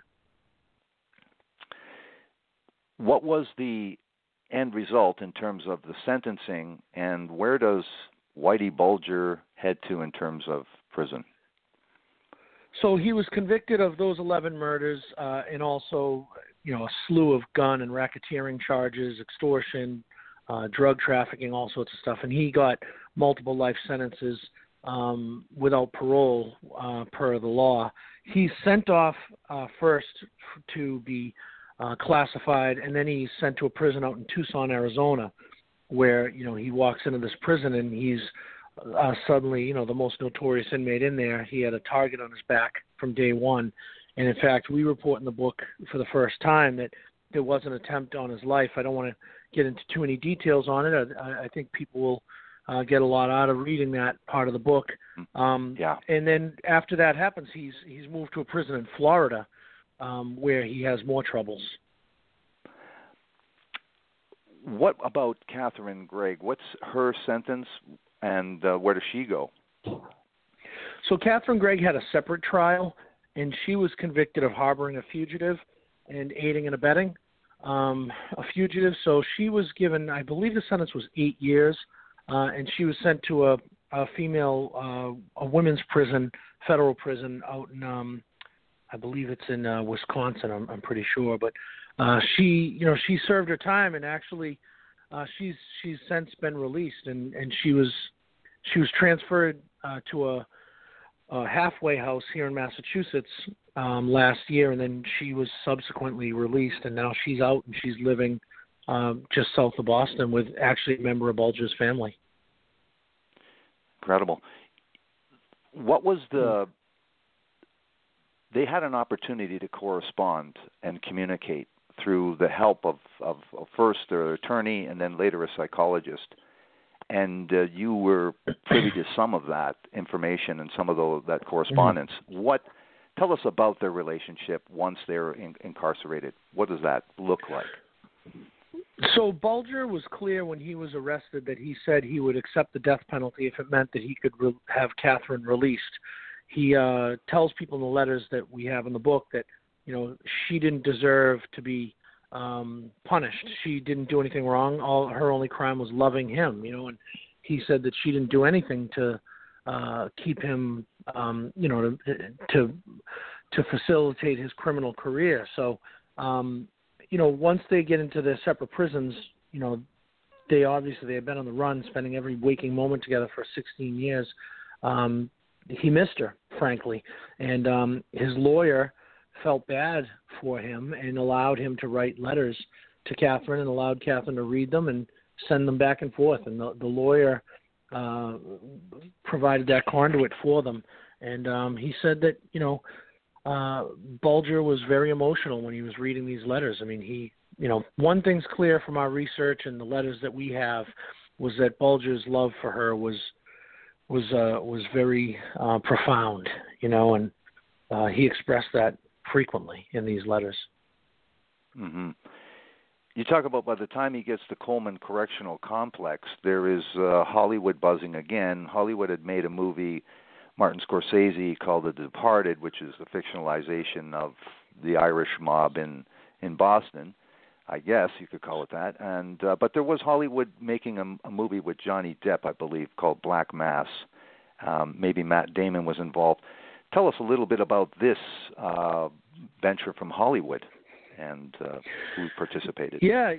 What was the end result in terms of the sentencing, and where does Whitey Bulger head to in terms of prison? So he was convicted of those eleven murders uh, and also, you know, a slew of gun and racketeering charges, extortion, uh, drug trafficking, all sorts of stuff. And he got multiple life sentences Um, without parole uh, per the law. He's sent off uh, first to be uh, classified, and then he's sent to a prison out in Tucson, Arizona, where, you know, he walks into this prison and he's uh, suddenly, you know, the most notorious inmate in there. He had a target on his back from day one. And in fact, we report in the book for the first time that there was an attempt on his life. I don't want to get into too many details on it. I, I think people will Uh, get a lot out of reading that part of the book. Um, yeah. And then after that happens, he's he's moved to a prison in Florida um, where he has more troubles. What about Catherine Greig? What's her sentence, and uh, where does she go? So Catherine Greig had a separate trial, and she was convicted of harboring a fugitive and aiding and abetting um, a fugitive. So she was given, I believe the sentence was eight years. Uh, and she was sent to a, a female, uh, a women's prison, federal prison out in, um, I believe it's in uh, Wisconsin. I'm, I'm pretty sure, but uh, she, you know, she served her time, and actually, uh, she's she's since been released, and, and she was she was transferred uh, to a, a halfway house here in Massachusetts um, last year, and then she was subsequently released, and now she's out and she's living Um, just south of Boston with actually a member of Bulger's family. Incredible. What was the... They had an opportunity to correspond and communicate through the help of, of, of first their attorney and then later a psychologist. And uh, you were privy to some of that information and some of the, that correspondence. Mm-hmm. What? Tell us about their relationship once they're in, incarcerated. What does that look like? So Bulger was clear when he was arrested that he said he would accept the death penalty if it meant that he could re- have Catherine released. he uh, tells people in the letters that we have in the book that, you know, she didn't deserve to be um, punished. She didn't do anything wrong. All her only crime was loving him, you know, and he said that she didn't do anything to uh, keep him, um, you know, to, to to facilitate his criminal career. So, um, you know, once they get into their separate prisons, you know, they obviously they have been on the run, spending every waking moment together for sixteen years. Um, he missed her, frankly, and um, his lawyer felt bad for him and allowed him to write letters to Catherine and allowed Catherine to read them and send them back and forth. And the, the lawyer uh, provided that conduit for them. And um, he said that, you know, uh, Bulger was very emotional when he was reading these letters. I mean, he, you know, one thing's clear from our research and the letters that we have was that Bulger's love for her was was uh, was very uh, profound, you know, and uh, he expressed that frequently in these letters. Mm-hmm. You talk about by the time he gets to Coleman Correctional Complex, there is uh, Hollywood buzzing again. Hollywood had made a movie, Martin Scorsese, called The Departed, which is the fictionalization of the Irish mob in, in Boston. I guess you could call it that. And uh, but there was Hollywood making a, a movie with Johnny Depp, I believe, called Black Mass. Um, maybe Matt Damon was involved. Tell us a little bit about this uh, venture from Hollywood and uh, who participated. Yeah,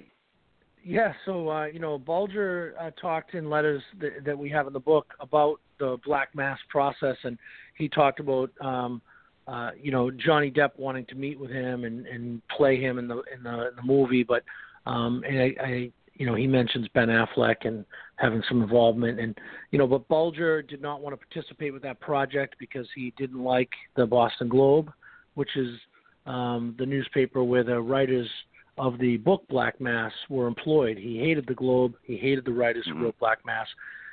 yeah. So uh, you know, Bulger uh, talked in letters that, that we have in the book about the Black Mass process, and he talked about um, uh, you know Johnny Depp wanting to meet with him and, and play him in the in the, in the movie, but um, and I, I you know he mentions Ben Affleck and having some involvement, and you know, but Bulger did not want to participate with that project because he didn't like the Boston Globe, which is um, the newspaper where the writers of the book Black Mass were employed. He hated the Globe. He hated the writers who wrote Black Mass.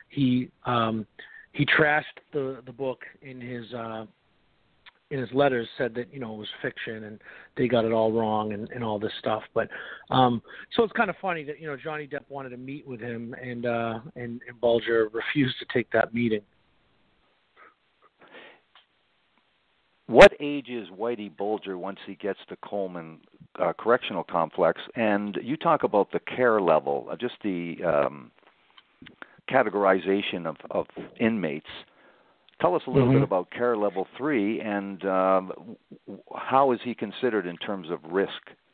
He um, he trashed the the book in his uh, in his letters, said that, you know, it was fiction and they got it all wrong and, and all this stuff. But um, so it's kind of funny that, you know, Johnny Depp wanted to meet with him and uh, and, and Bulger refused to take that meeting. What age is Whitey Bulger once he gets to Coleman uh, Correctional Complex? And you talk about the care level, uh, just the um, categorization of, of inmates. Tell us a little mm-hmm. bit about care level three and um, how is he considered in terms of risk?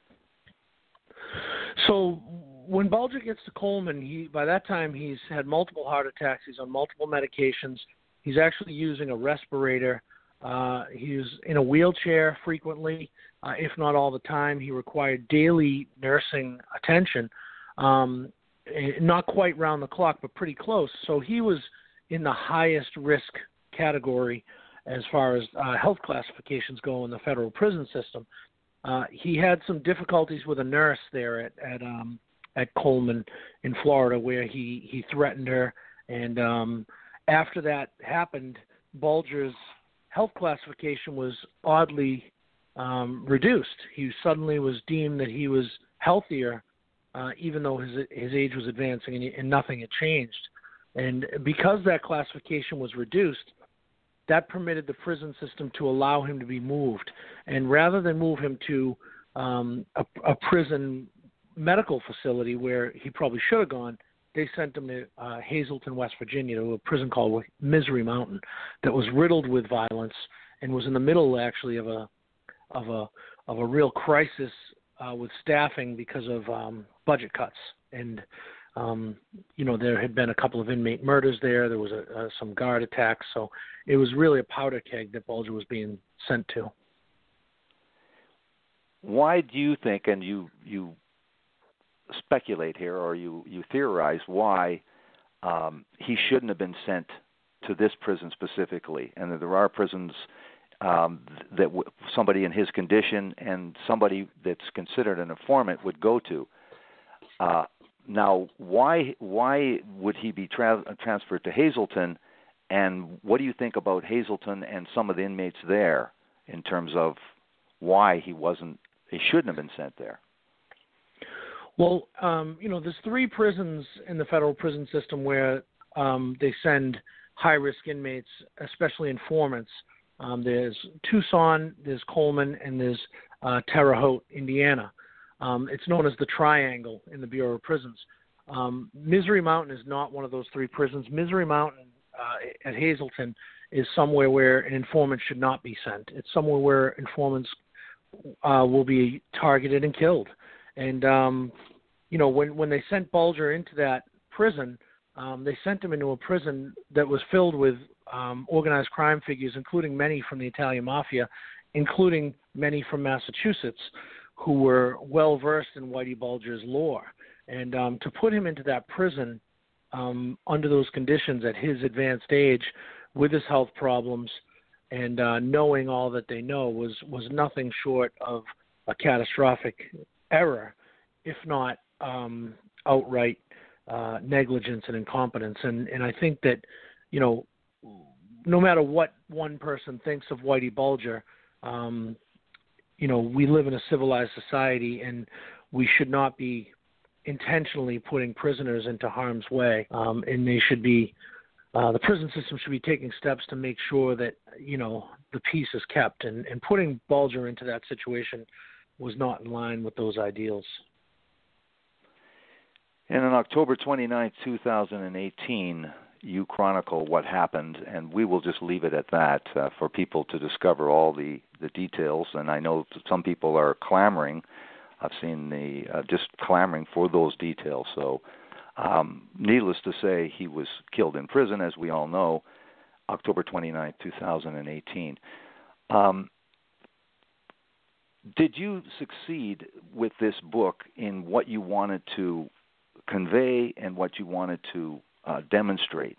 So when Bulger gets to Coleman, he by that time he's had multiple heart attacks. He's on multiple medications. He's actually using a respirator. Uh, he was in a wheelchair frequently, uh, if not all the time. He required daily nursing attention, um, not quite round the clock, but pretty close. So he was in the highest risk category as far as uh, health classifications go in the federal prison system. Uh, he had some difficulties with a nurse there at at, um, at Coleman in Florida, where he, he threatened her. And um, after that happened, Bulger's health classification was oddly um, reduced. He suddenly was deemed that he was healthier, uh, even though his his age was advancing and, he, and nothing had changed. And because that classification was reduced, that permitted the prison system to allow him to be moved. And rather than move him to um, a, a prison medical facility where he probably should have gone, they sent him to uh, Hazleton, West Virginia, to a prison called Misery Mountain that was riddled with violence and was in the middle, actually, of a of a of a real crisis uh, with staffing because of um, budget cuts. And um, you know, there had been a couple of inmate murders there. There was a, uh, some guard attacks, so it was really a powder keg that Bulger was being sent to. Why do you think, and you you speculate here, or you, you theorize why um, he shouldn't have been sent to this prison specifically, and that there are prisons um, that w- somebody in his condition and somebody that's considered an informant would go to. Uh, now, why why would he be tra- transferred to Hazleton, and what do you think about Hazleton and some of the inmates there in terms of why he wasn't, he shouldn't have been sent there? Well, um, you know, there's three prisons in the federal prison system where um, they send high-risk inmates, especially informants. Um, there's Tucson, there's Coleman, and there's uh, Terre Haute, Indiana. Um, it's known as the Triangle in the Bureau of Prisons. Um, Misery Mountain is not one of those three prisons. Misery Mountain uh, at Hazleton is somewhere where an informant should not be sent. It's somewhere where informants uh, will be targeted and killed. And, um, you know, when, when they sent Bulger into that prison, um, they sent him into a prison that was filled with um, organized crime figures, including many from the Italian Mafia, including many from Massachusetts, who were well-versed in Whitey Bulger's lore. And um, to put him into that prison um, under those conditions at his advanced age with his health problems and uh, knowing all that they know was, was nothing short of a catastrophic error, if not um, outright uh, negligence and incompetence. And, and I think that, you know, no matter what one person thinks of Whitey Bulger, um, you know, we live in a civilized society, and we should not be intentionally putting prisoners into harm's way. Um, and they should be, uh, the prison system should be taking steps to make sure that, you know, the peace is kept. And, and putting Bulger into that situation was not in line with those ideals. And on October twenty-ninth, two thousand eighteen, you chronicle what happened, and we will just leave it at that uh, for people to discover all the, the details. And I know that some people are clamoring. I've seen the uh, just clamoring for those details. So um, needless to say, he was killed in prison, as we all know, October twenty-ninth, two thousand eighteen. Um, did you succeed with this book in what you wanted to convey and what you wanted to uh, demonstrate?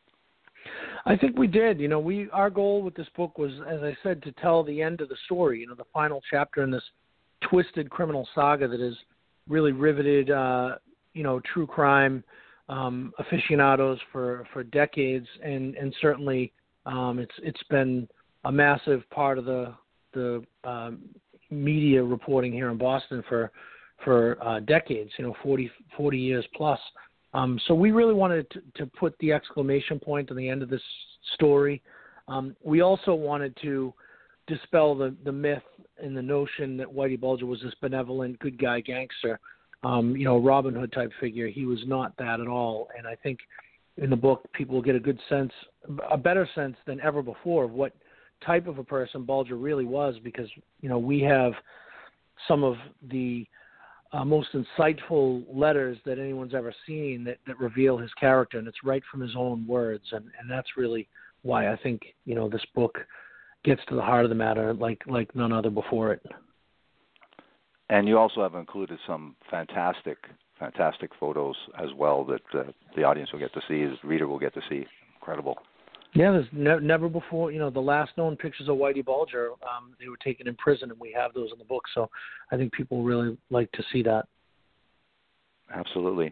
I think we did. You know, we our goal with this book was, as I said, to tell the end of the story. You know, the final chapter in this twisted criminal saga that has really riveted, uh, you know, true crime um, aficionados for, for decades, and and certainly um, it's it's been a massive part of the the um, media reporting here in Boston for for uh, decades. You know, forty, forty years plus. Um, so we really wanted to, to put the exclamation point on the end of this story. Um, we also wanted to dispel the, the myth and the notion that Whitey Bulger was this benevolent, good guy gangster, um, you know, Robin Hood type figure. He was not that at all. And I think in the book, people will get a good sense, a better sense than ever before of what type of a person Bulger really was, because, you know, we have some of the Uh, most insightful letters that anyone's ever seen that, that reveal his character, and it's right from his own words, and, and that's really why I think, you know, this book gets to the heart of the matter like like none other before it. And you also have included some fantastic, fantastic photos as well that uh, the audience will get to see, the reader will get to see. Incredible. Yeah, there's ne- never before, you know, the last known pictures of Whitey Bulger, um, they were taken in prison, and we have those in the book. So I think people really like to see that. Absolutely.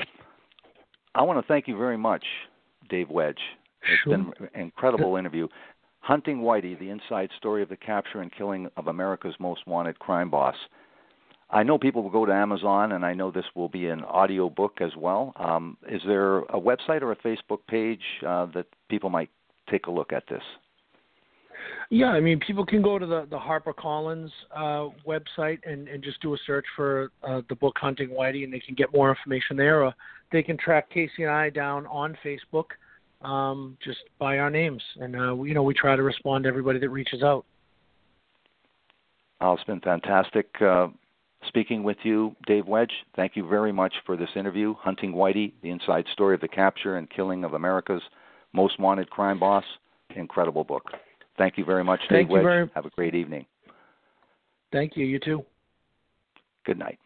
I want to thank you very much, Dave Wedge. It's Sure. been an incredible interview. Hunting Whitey, the inside story of the capture and killing of America's most wanted crime boss. I know people will go to Amazon, and I know this will be an audio book as well. Um, is there a website or a Facebook page uh, that people might take a look at this? Yeah, I mean, people can go to the, the HarperCollins uh, website and, and just do a search for uh, the book Hunting Whitey, and they can get more information there. Or they can track Casey and I down on Facebook um, just by our names. And, uh, you know, we try to respond to everybody that reaches out. Oh, it's been fantastic uh, speaking with you, Dave Wedge. Thank you very much for this interview. Hunting Whitey, the inside story of the capture and killing of America's most wanted crime boss. Incredible book. Thank you very much, Dave Thank you Wedge. very... Have a great evening. Thank you. You too. Good night.